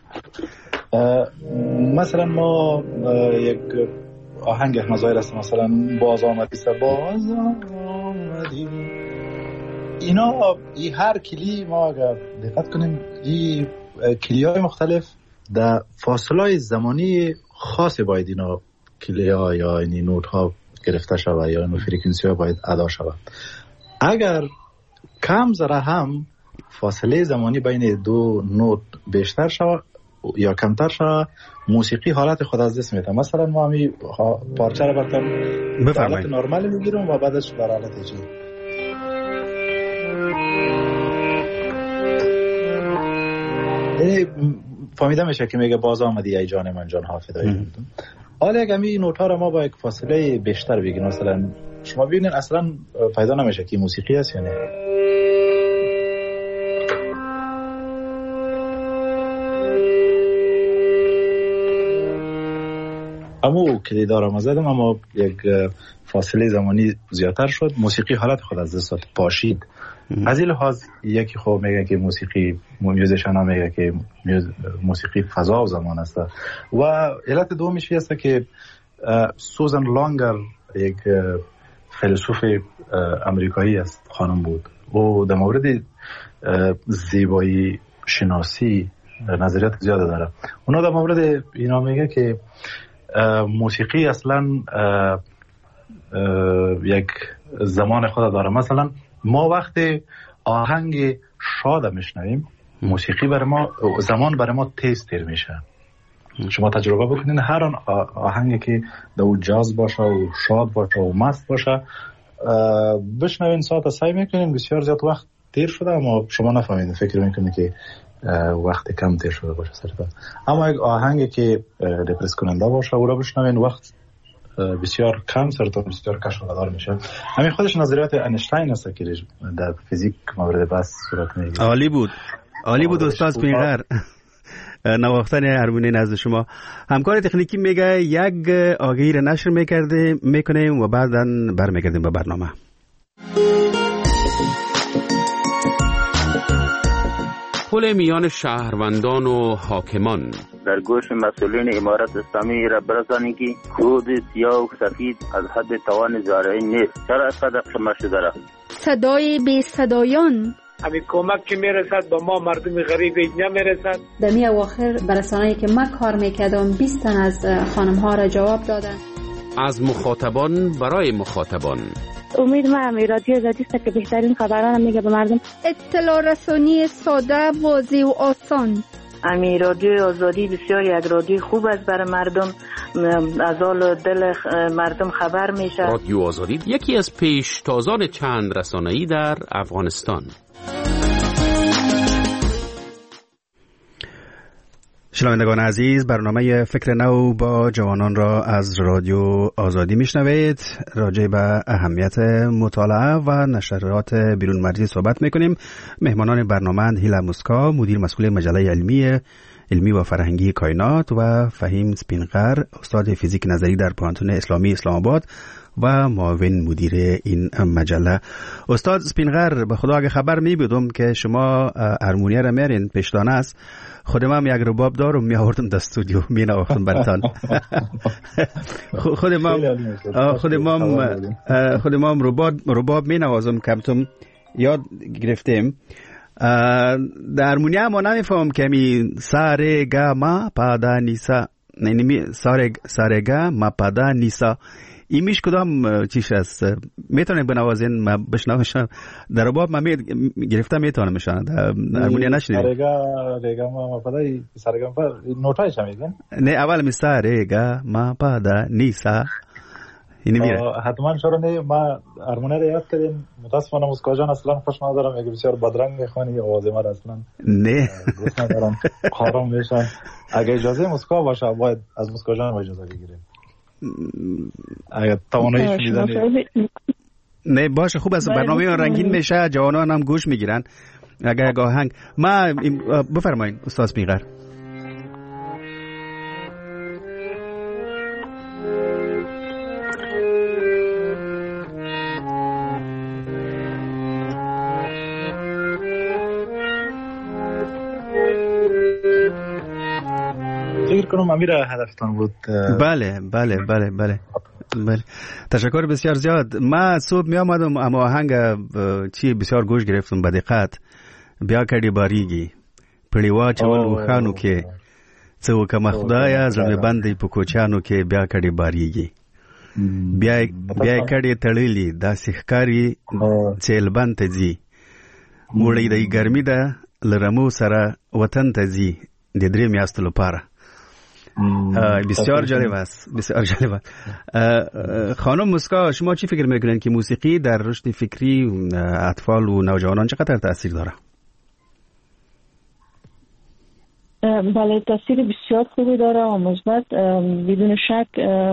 مثلا ما یک آهنگ مزایر است، مثلا باز آمدی سه باز آمدی، اینا این هر کلی ما اگر دقت کنیم این کلی‌های مختلف در فاصله زمانی خاص باید اینا کلی‌ها یا این نوت‌ها گرفته شود یا این فرکانسی‌ها باید ادا شود. اگر کم ذره هم فاصله زمانی بین دو نوت بیشتر شود یا کمتر شود، موسیقی حالت خود از دست میده. مثلا ما همی پارچه رو برتم به حالت نرمال میگیرم و بعدش در حالت ایجی. یعنی فهمیده میشه که میگه باز آمدی ای جان من جان حافظای من. حالا اگه می نوت‌ها رو ما با یک فاصله بیشتر بگیریم، مثلا شما ببینید اصلا پیدا نمیشه که موسیقی است یا نه. اما که دارم زدم اما یک فاصله زمانی زیادتر شد، موسیقی حالت خود از دست داد، پاشید. از این لحاظ یکی خوب میگه که موسیقی میوزیشن ها میگه که موسیقی فضا و زمان است. و علت دومیش است که سوزن لانگر یک فیلسوف امریکایی است، خانم بود او در مورد زیبایی شناسی نظریات زیاده داره. اونا در مورد اینا میگه که موسیقی اصلا یک زمان خود داره. مثلا ما وقتی آهنگ شاد میشنویم، موسیقی برای ما زمان برای ما تیز تیر میشه. شما تجربه بکنین هر آن آهنگی که در جاز باشه و شاد باشه و مست باشه بشنوین، ساعت سعی میکنین بسیار زیاد وقت تیر شده اما شما نفهمین، فکر میکنین که وقت کم تیر شده باشه سرتون. اما یک آهنگی که دپرس کننده باشه او را بشنوین وقت بسیار کم سرتون بسیار کشف‌دار میشه. همین خودش نظریات اینشتین است که در فیزیک مورد بحث صورت میگیره. عالی بود، عالی بود استاد سپینغر. نواختن هرمونی نزد شما. همکار تکنیکی میگه یک آگهی را نشر میکرده میکنیم و بعدا برمیگردیم به برنامه. پل میان شهروندان و حاکمان در گوش مسئولین امارت اسلامی را برسانی که خود سیاه و سفید از حد توان زارعین نیست. چرا از قدر شما شده را صدای بی صدایان همین کمک که میرسد با ما مردم غریب نمیرسد. در می اواخر برسانه‌ای که من کار میکردم بیست تن از خانم ها را جواب دادن. از مخاطبان برای مخاطبان. امید ما هم رادیو آزادی است که بهترین خبران میگه به مردم. اطلاع رسانی ساده، واضح و آسان. امی رادیو آزادی بسیار یک رادیو خوب است برای مردم، از حال دل مردم خبر میشه. رادیو آزادی یکی از پیشتازان چند رسانه‌ای در افغانستان. شنوندگان عزیز، برنامه فکر نو با جوانان را از رادیو آزادی میشنوید. راجع به اهمیت مطالعه و نشریات بیرون مرزی صحبت میکنیم. مهمانان برنامه هیلا موسکا، مدیر مسئول مجله علمی علمی و فرهنگی کائنات، و فهیم سپینغر، استاد فیزیک نظری در پوهنتون اسلامی اسلام آباد و معاون مدیر این مجله. استاد سپینغر، به خدا اگه خبر می بودم که شما هرمونیه را میارین پیشدانه است، خودم هم یک رباب دارم می آوردم در استودیو می نواختم برتان. خودم هم خودم هم خودم هم رباب رباب می نوازم، کمتم یاد گرفتیم. در هرمونیه ما نمیفهم که می سا ره گا ما پا دا نیسا، نمی سا ره گا ما پا دا نیسا، این میش کدام چیش است؟ میتونیم بنوازین ما بشنوشم؟ در رباب ما می گرفتم میتونم میشن هرمونیه نشنید. سارگا ریگا ما پادا سارگا پر نوتایش میگن؟ نه اول می سارگا ما پادا نیسا این میره. حتما شروع ما هرمونیه رو یاد کردیم. متاسفانه موسکا جان اصلا خوش ندارم، میگه بسیار بدرنگ میخوانی آواز ما اصلا نه دوست ندارم، خارم میشن. اگه اجازه موسکا باشه باید از موسکا جان اجازه بگیریم. اگه توانایی شنیدن نه باشه، خوب است. برنامه رنگین میشه، جوانان هم گوش میگیرن. اگر آهنگ ما بفرمایید استاد سپینغر. فکر کنم امیر هدفتان بود. بله بله بله بله بله تشکر بسیار زیاد. ما صبح می آمدم اما آهنگ چی بسیار گوش گرفتم به دقت. بیا کردی باریگی پلیوا چول وخانو که څو کما خدایا زړه باندې په کوچانو کې بیا کړي باریږي بیا بیا کړي تړلې دا سحکاری چیل باندې ځي موړې د ګرمي ده لرمو سره وطن ته ځي د درې میاشتو لپاره. بسیار جالب است، بسیار جالب است. خانم موسکا، شما چی فکر میکنین که موسیقی در رشد فکری اطفال و نوجوانان چقدر تاثیر داره؟ بله، تاثیر بسیار خوبی داره و مثبت. بدون شک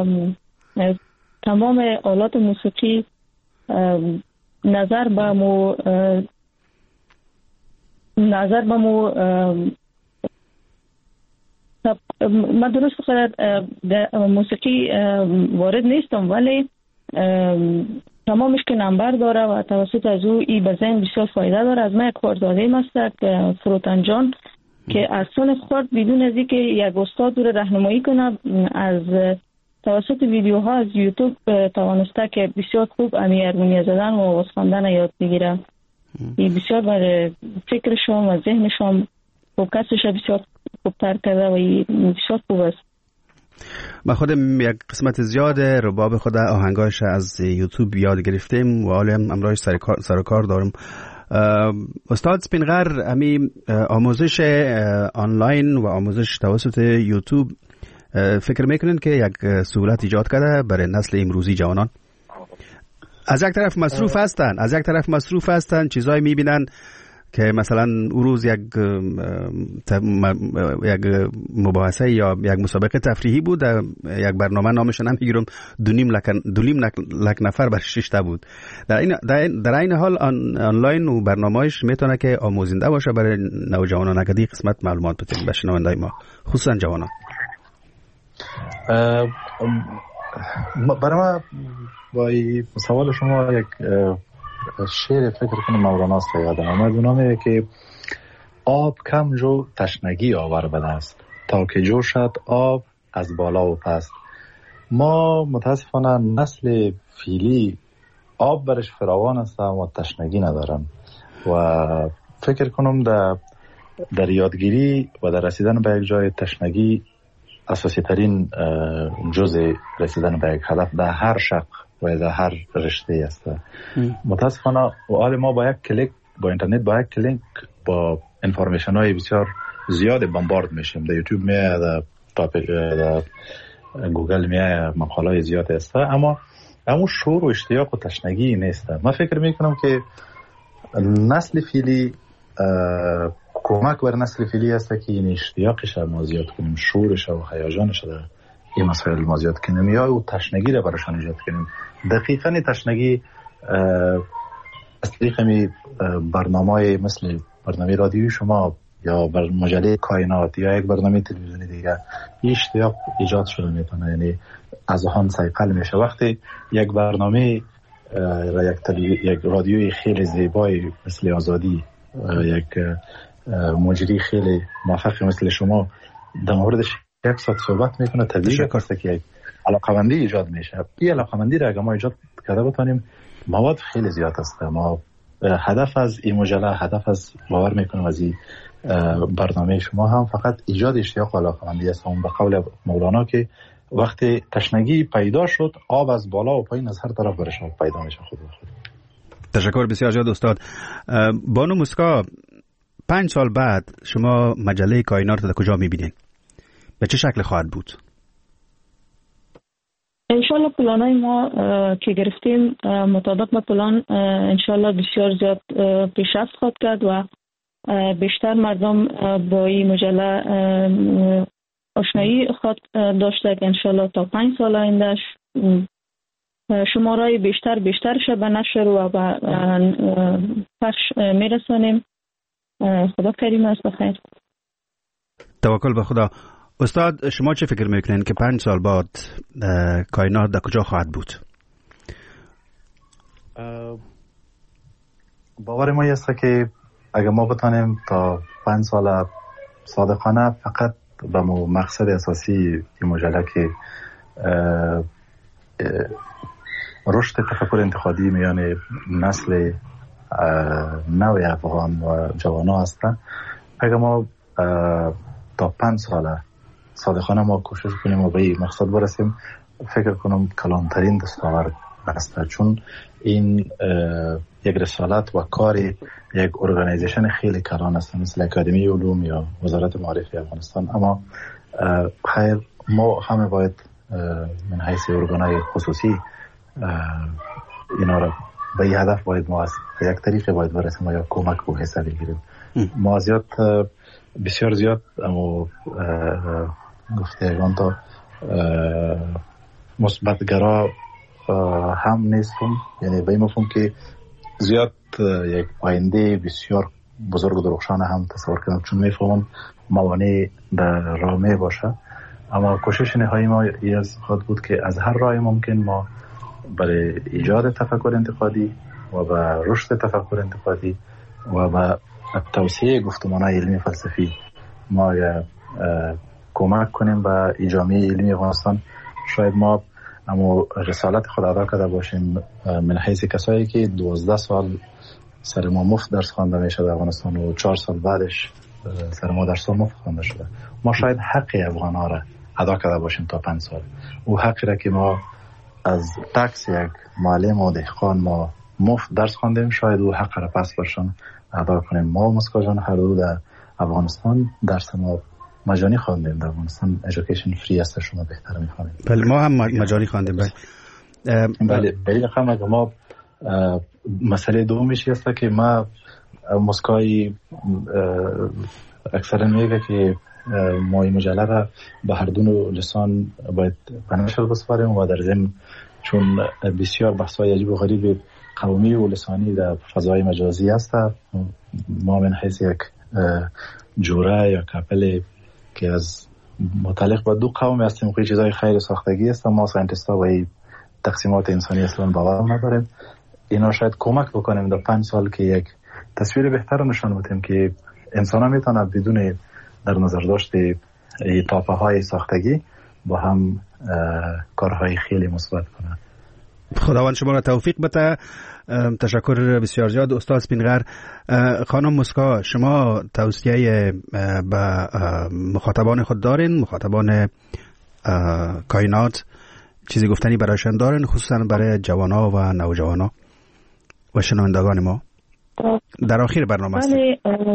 تمام آلات موسیقی نظر به مو نظر به مو من درست خود موسیقی وارد نیستم، ولی تمامش که نمبر داره و توسط از او ای به ذهن بسیار فایده داره. از من یک خاردادیم است که فروتن جان که از سن خورد بدون از اینکه یک استاد رو راهنمایی کنه از توسط ویدیوها از یوتیوب توانسته که بسیار خوب امی هرمونیه زدن و آواز خواندن یاد بگیره. این بسیار برای فکرشان و ذهنشان فوکسش بسیار خوبتر کرده و این بسیار خوب است. ما خودم یک قسمت زیاد رباب خود آهنگاش از یوتیوب یاد گرفتیم و حالا امروز سر و کار دارم. استاد سپینغر، امی آموزش آنلاین و آموزش توسط یوتیوب فکر میکنین که یک سهولت ایجاد کرده برای نسل امروزی جوانان؟ از یک طرف مصروف هستن از یک طرف مصروف هستن چیزایی میبینن که مثلا اون روز یک یک مباحثه یا یک مسابقه تفریحی بود، یک برنامه نامش نمیگیرم، دو نیم لک دو نیم لک نفر بر شش بود. در این در این حال آن آنلاین و برنامه‌اش میتونه که آموزنده باشه برای نوجوانان. اگه قسمت معلومات بدین به شنوندای ما، خصوصا جوانان. برای ما با سوال شما یک شعر فکر کنم مولانا است یادم آمد. اونها میگه که آب کم جو تشنگی آور بده است، تا که جو شد آب از بالا و پست. ما متاسفانه نسل فیلی آب برش فراوان است و تشنگی ندارن و فکر کنم در در یادگیری و در رسیدن به یک جای تشنگی اساسی ترین جزء رسیدن به یک هدف در هر شق و در هر رشته است. متاسفانه و حال ما با یک کلیک با اینترنت با یک کلیک با انفورمیشن های بسیار زیاد بمبارد میشیم. در یوتیوب میاد، در تاپیک در گوگل میاد، مقاله های زیاد است، اما اما شور و اشتیاق و تشنگی نیست. من فکر میکنم که نسل فیلی کمک بر نسل فیلی است که این اشتیاقش رو ما زیاد کنیم، شورش و هیجانش رو این مسائل ما زیاد کنیم یا او تشنگی رو براشان ایجاد کنیم. دقیقاً تشنگی از طریق می برنامه‌های مثل برنامه رادیویی شما یا بر مجله کائنات یا یک برنامه تلویزیونی دیگه این اشتیاق ایجاد شده میتونه، یعنی از آن سایقل میشه. وقتی یک برنامه و یک یک رادیوی خیلی زیبای مثل آزادی، یک مجری خیلی موفق مثل شما در موردش یک ساعت صحبت میکنه، طبیعی است که یک علاقمندی ایجاد میشه. این علاقمندی را اگه ما ایجاد کرده بتانیم، مواد خیلی زیاد است. ما هدف از این مجله، هدف از باور میکنم از این برنامه شما هم فقط ایجاد اشتیاق و علاقمندی است. اون به قول مولانا که وقتی تشنگی پیدا شد، آب از بالا و پایین از هر طرف برش پیدا میشه. خود خود تشکر بسیار زیاد استاد. بانو موسکا، پنج سال بعد شما مجله کائنات رو کجا میبینید؟ به چه شکل خواهد بود؟ انشالله پلانای ما که گرفتیم مطابق با پلان انشالله بسیار زیاد پیشرفت خواهد کرد و بیشتر مردم با این مجله آشنایی خواهد داشته که انشالله تا پنج سال آیندهش شمارای بیشتر بیشترش به نشر و به پخش میرسانیم. خدا کریم است. بخیر. توکل به خدا. استاد، شما چه فکر میکنین که پنج سال بعد کائنات در کجا خواهد بود؟ باور ما است که اگر ما بتانیم تا پنج سال صادقانه فقط به مقصد اساسی این مجله که رشد تفکر انتقادی میان نسل نو افغان و جوانا هستن، اگر ما تا پنج سال صادقانه ما کوشش کنیم و به این مقصد برسیم، فکر کنم کلانترین دستاورد است، چون این یک رسالت و کار یک ارگانیزیشن خیلی کلان است مثل اکادمی علوم یا وزارت معارف افغانستان. اما خیر ما همه باید من حیث ارگانهای خصوصی اینا را به این هدف باید ما از یک طریق باید برسیم یا کمک و حصه بگیریم. ما زیاد بسیار زیاد اما گفته اگان تا مثبتگرا هم نیستم، یعنی به این مفهوم که زیاد یک آینده بسیار بزرگ و درخشان هم تصور کنم، چون میفهمم موانع در راه می باشه. اما کوشش نهایی ما ای از خود بود که از هر راه ممکن ما برای ایجاد تفکر انتقادی و به رشد تفکر انتقادی و به توسعه گفتمان‌های علمی فلسفی ما کمک کنیم به جامعه علمی افغانستان. شاید ما اما رسالت خود ادا کرده باشیم من حیث کسایی که دوازده سال سر ما مفت درس خوانده میشه در افغانستان و چهار سال بعدش سر ما درس مفت خوانده شده. ما شاید حقی افغان ها را ادا کرده باشیم تا پنج سال. او حقی را که ما از تکس یک معلم و دهقان ما مفت درس خواندیم، شاید او حق را پس برشان ادا کنیم. ما مسکا جان هر دو در افغانستان درس ما مجانی خواندیم. در افغانستان ایژوکیشن فری است، شما بهتر می‌خوانید. بله ما هم مجانی خواندیم. بله بله بله خواهم که ما مسئله دومیش است که ما مسکای اکثرا میگه که ما این مجله را به هر دو لسان باید به نشر بسپاریم و در ضمن چون بسیار بحث‌های عجیب و غریب قومی و لسانی در فضای مجازی است، ما من حیث یک جوره یا کپل که از متعلق با دو قوم هستیم که چیزای خیر ساختگی است، ما ساینتیستا و تقسیمات انسانی اصلا باور نداریم. اینا شاید کمک بکنیم در پنج سال که یک تصویر بهتر رو نشان بدیم که انسان ها میتونن بدون در نظر داشته تاپه های ساختگی با هم کارهای خیلی مثبت کنن. خداوند شما را توفیق بده. تشکر بسیار زیاد استاد سپینغر. خانم مسکا، شما توصیه به مخاطبان خود دارین؟ مخاطبان کائنات چیزی گفتنی برایشان دارین، خصوصا برای جوانا و نوجوانا و شنوندگان ما در آخر برنامه است؟ بله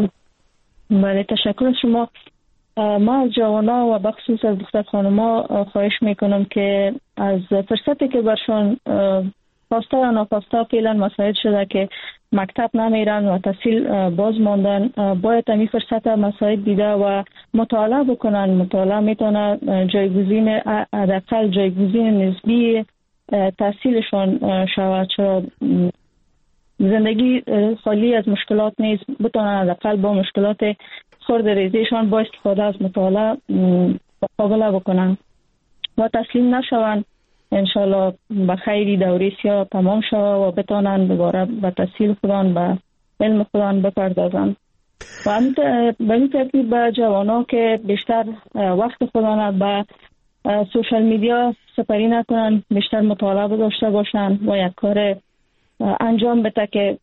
بله تشکر شما. ما از جوانا و بخصوص از دختر خانما خواهش میکنم که از فرصتی که برشان خواسته یا ناخواسته فعلا مساعد شده که مکتب نمیرن و تحصیل باز ماندن، باید همین فرصت مساعد دیده و مطالعه بکنن. مطالعه میتونه جایگزین حداقل جایگزین نسبی تحصیلشان شود. چرا زندگی خالی از مشکلات نیست، بتونن حداقل با مشکلات خرد ریزیشان با استفاده از مطالعه مقابله بکنن و تسلیم نشون. انشالله به خیری دوره سیاه تمام شود و بتانن دوباره به تحصیل خودان به علم خودان بپردازن. و همین به این ترتیب به جوانا که بیشتر وقت خودان به سوشال میدیا سپری نکنن، بیشتر مطالعه داشته باشن و یک کار انجام بده که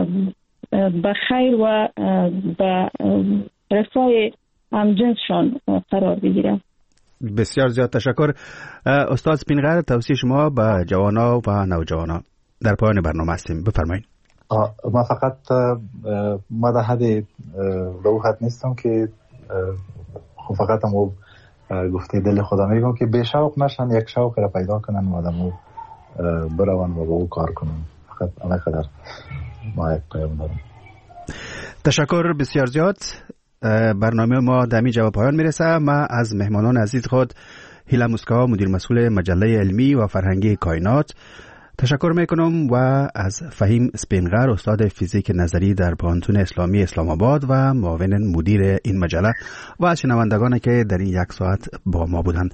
به خیر و به رفاه همجنسشان قرار بگیره. بسیار زیاد تشکر استاد سپینغر. توصیه شما به جوانا و نوجوانا در پایان برنامه هستیم، بفرمایید. ما فقط ما در حد به او حد نیستم که فقط هم گفته دل خدا میگم که به شوق نشن، یک شوق را پیدا کنن و دمو برون و با او کار کنن. فقط همه قدر ما یک پیام دارم. تشکر بسیار زیاد. برنامه ما دمی جواب پایان میرسه. ما از مهمانان عزیز خود هیلا مسکا، مدیر مسئول مجله علمی و فرهنگی کائنات تشکر میکنم و از فهیم سپینغر، استاد فیزیک نظری در پانتون اسلامی اسلام آباد و معاون مدیر این مجله و از شنوندگان که در این یک ساعت با ما بودند.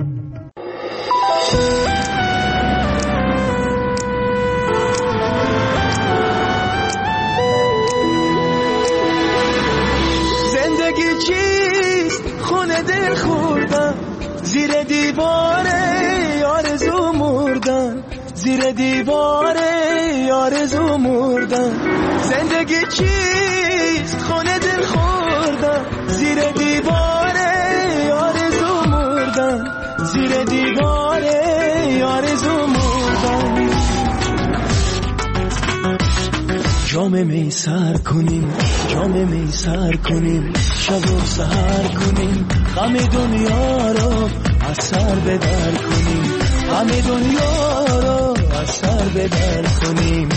چیست خونه دل خوردن، زیر دیواره آرزو مردن، زیر دیواره آرزو مردن. زندگی چیست خونه دل خوردن، زیر دیواره آرزو مردن، زیر دیواره آرزو مردن. جام می سر کنیم، جام می سر کنیم، شب و سهر کنیم، غم دنیا رو از سر بدر کنیم، غم دنیا رو از سر بدر کنیم.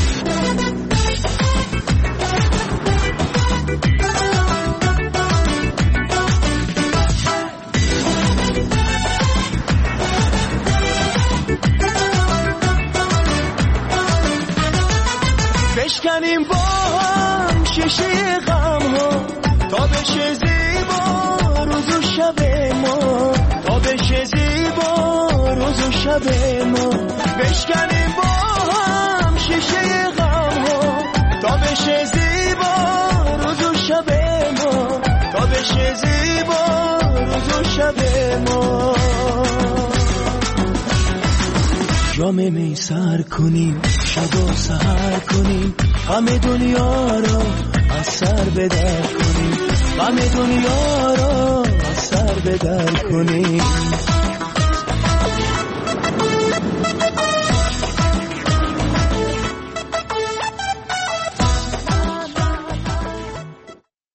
بشکنیم با هم شیشه غم ها تا بشه زیبا روز و شب ما، تا بشه زیبا روز و شب ما. بشکنیم با هم شیشه غم ها تا بشه زیبا روز و شب ما، تا بشه زیبا روز و شب ما. جام می سر کنیم، شب و سحر کنیم، غم دنیا را از سر بدر کنیم، غم دنیا را از سر بدر کنیم.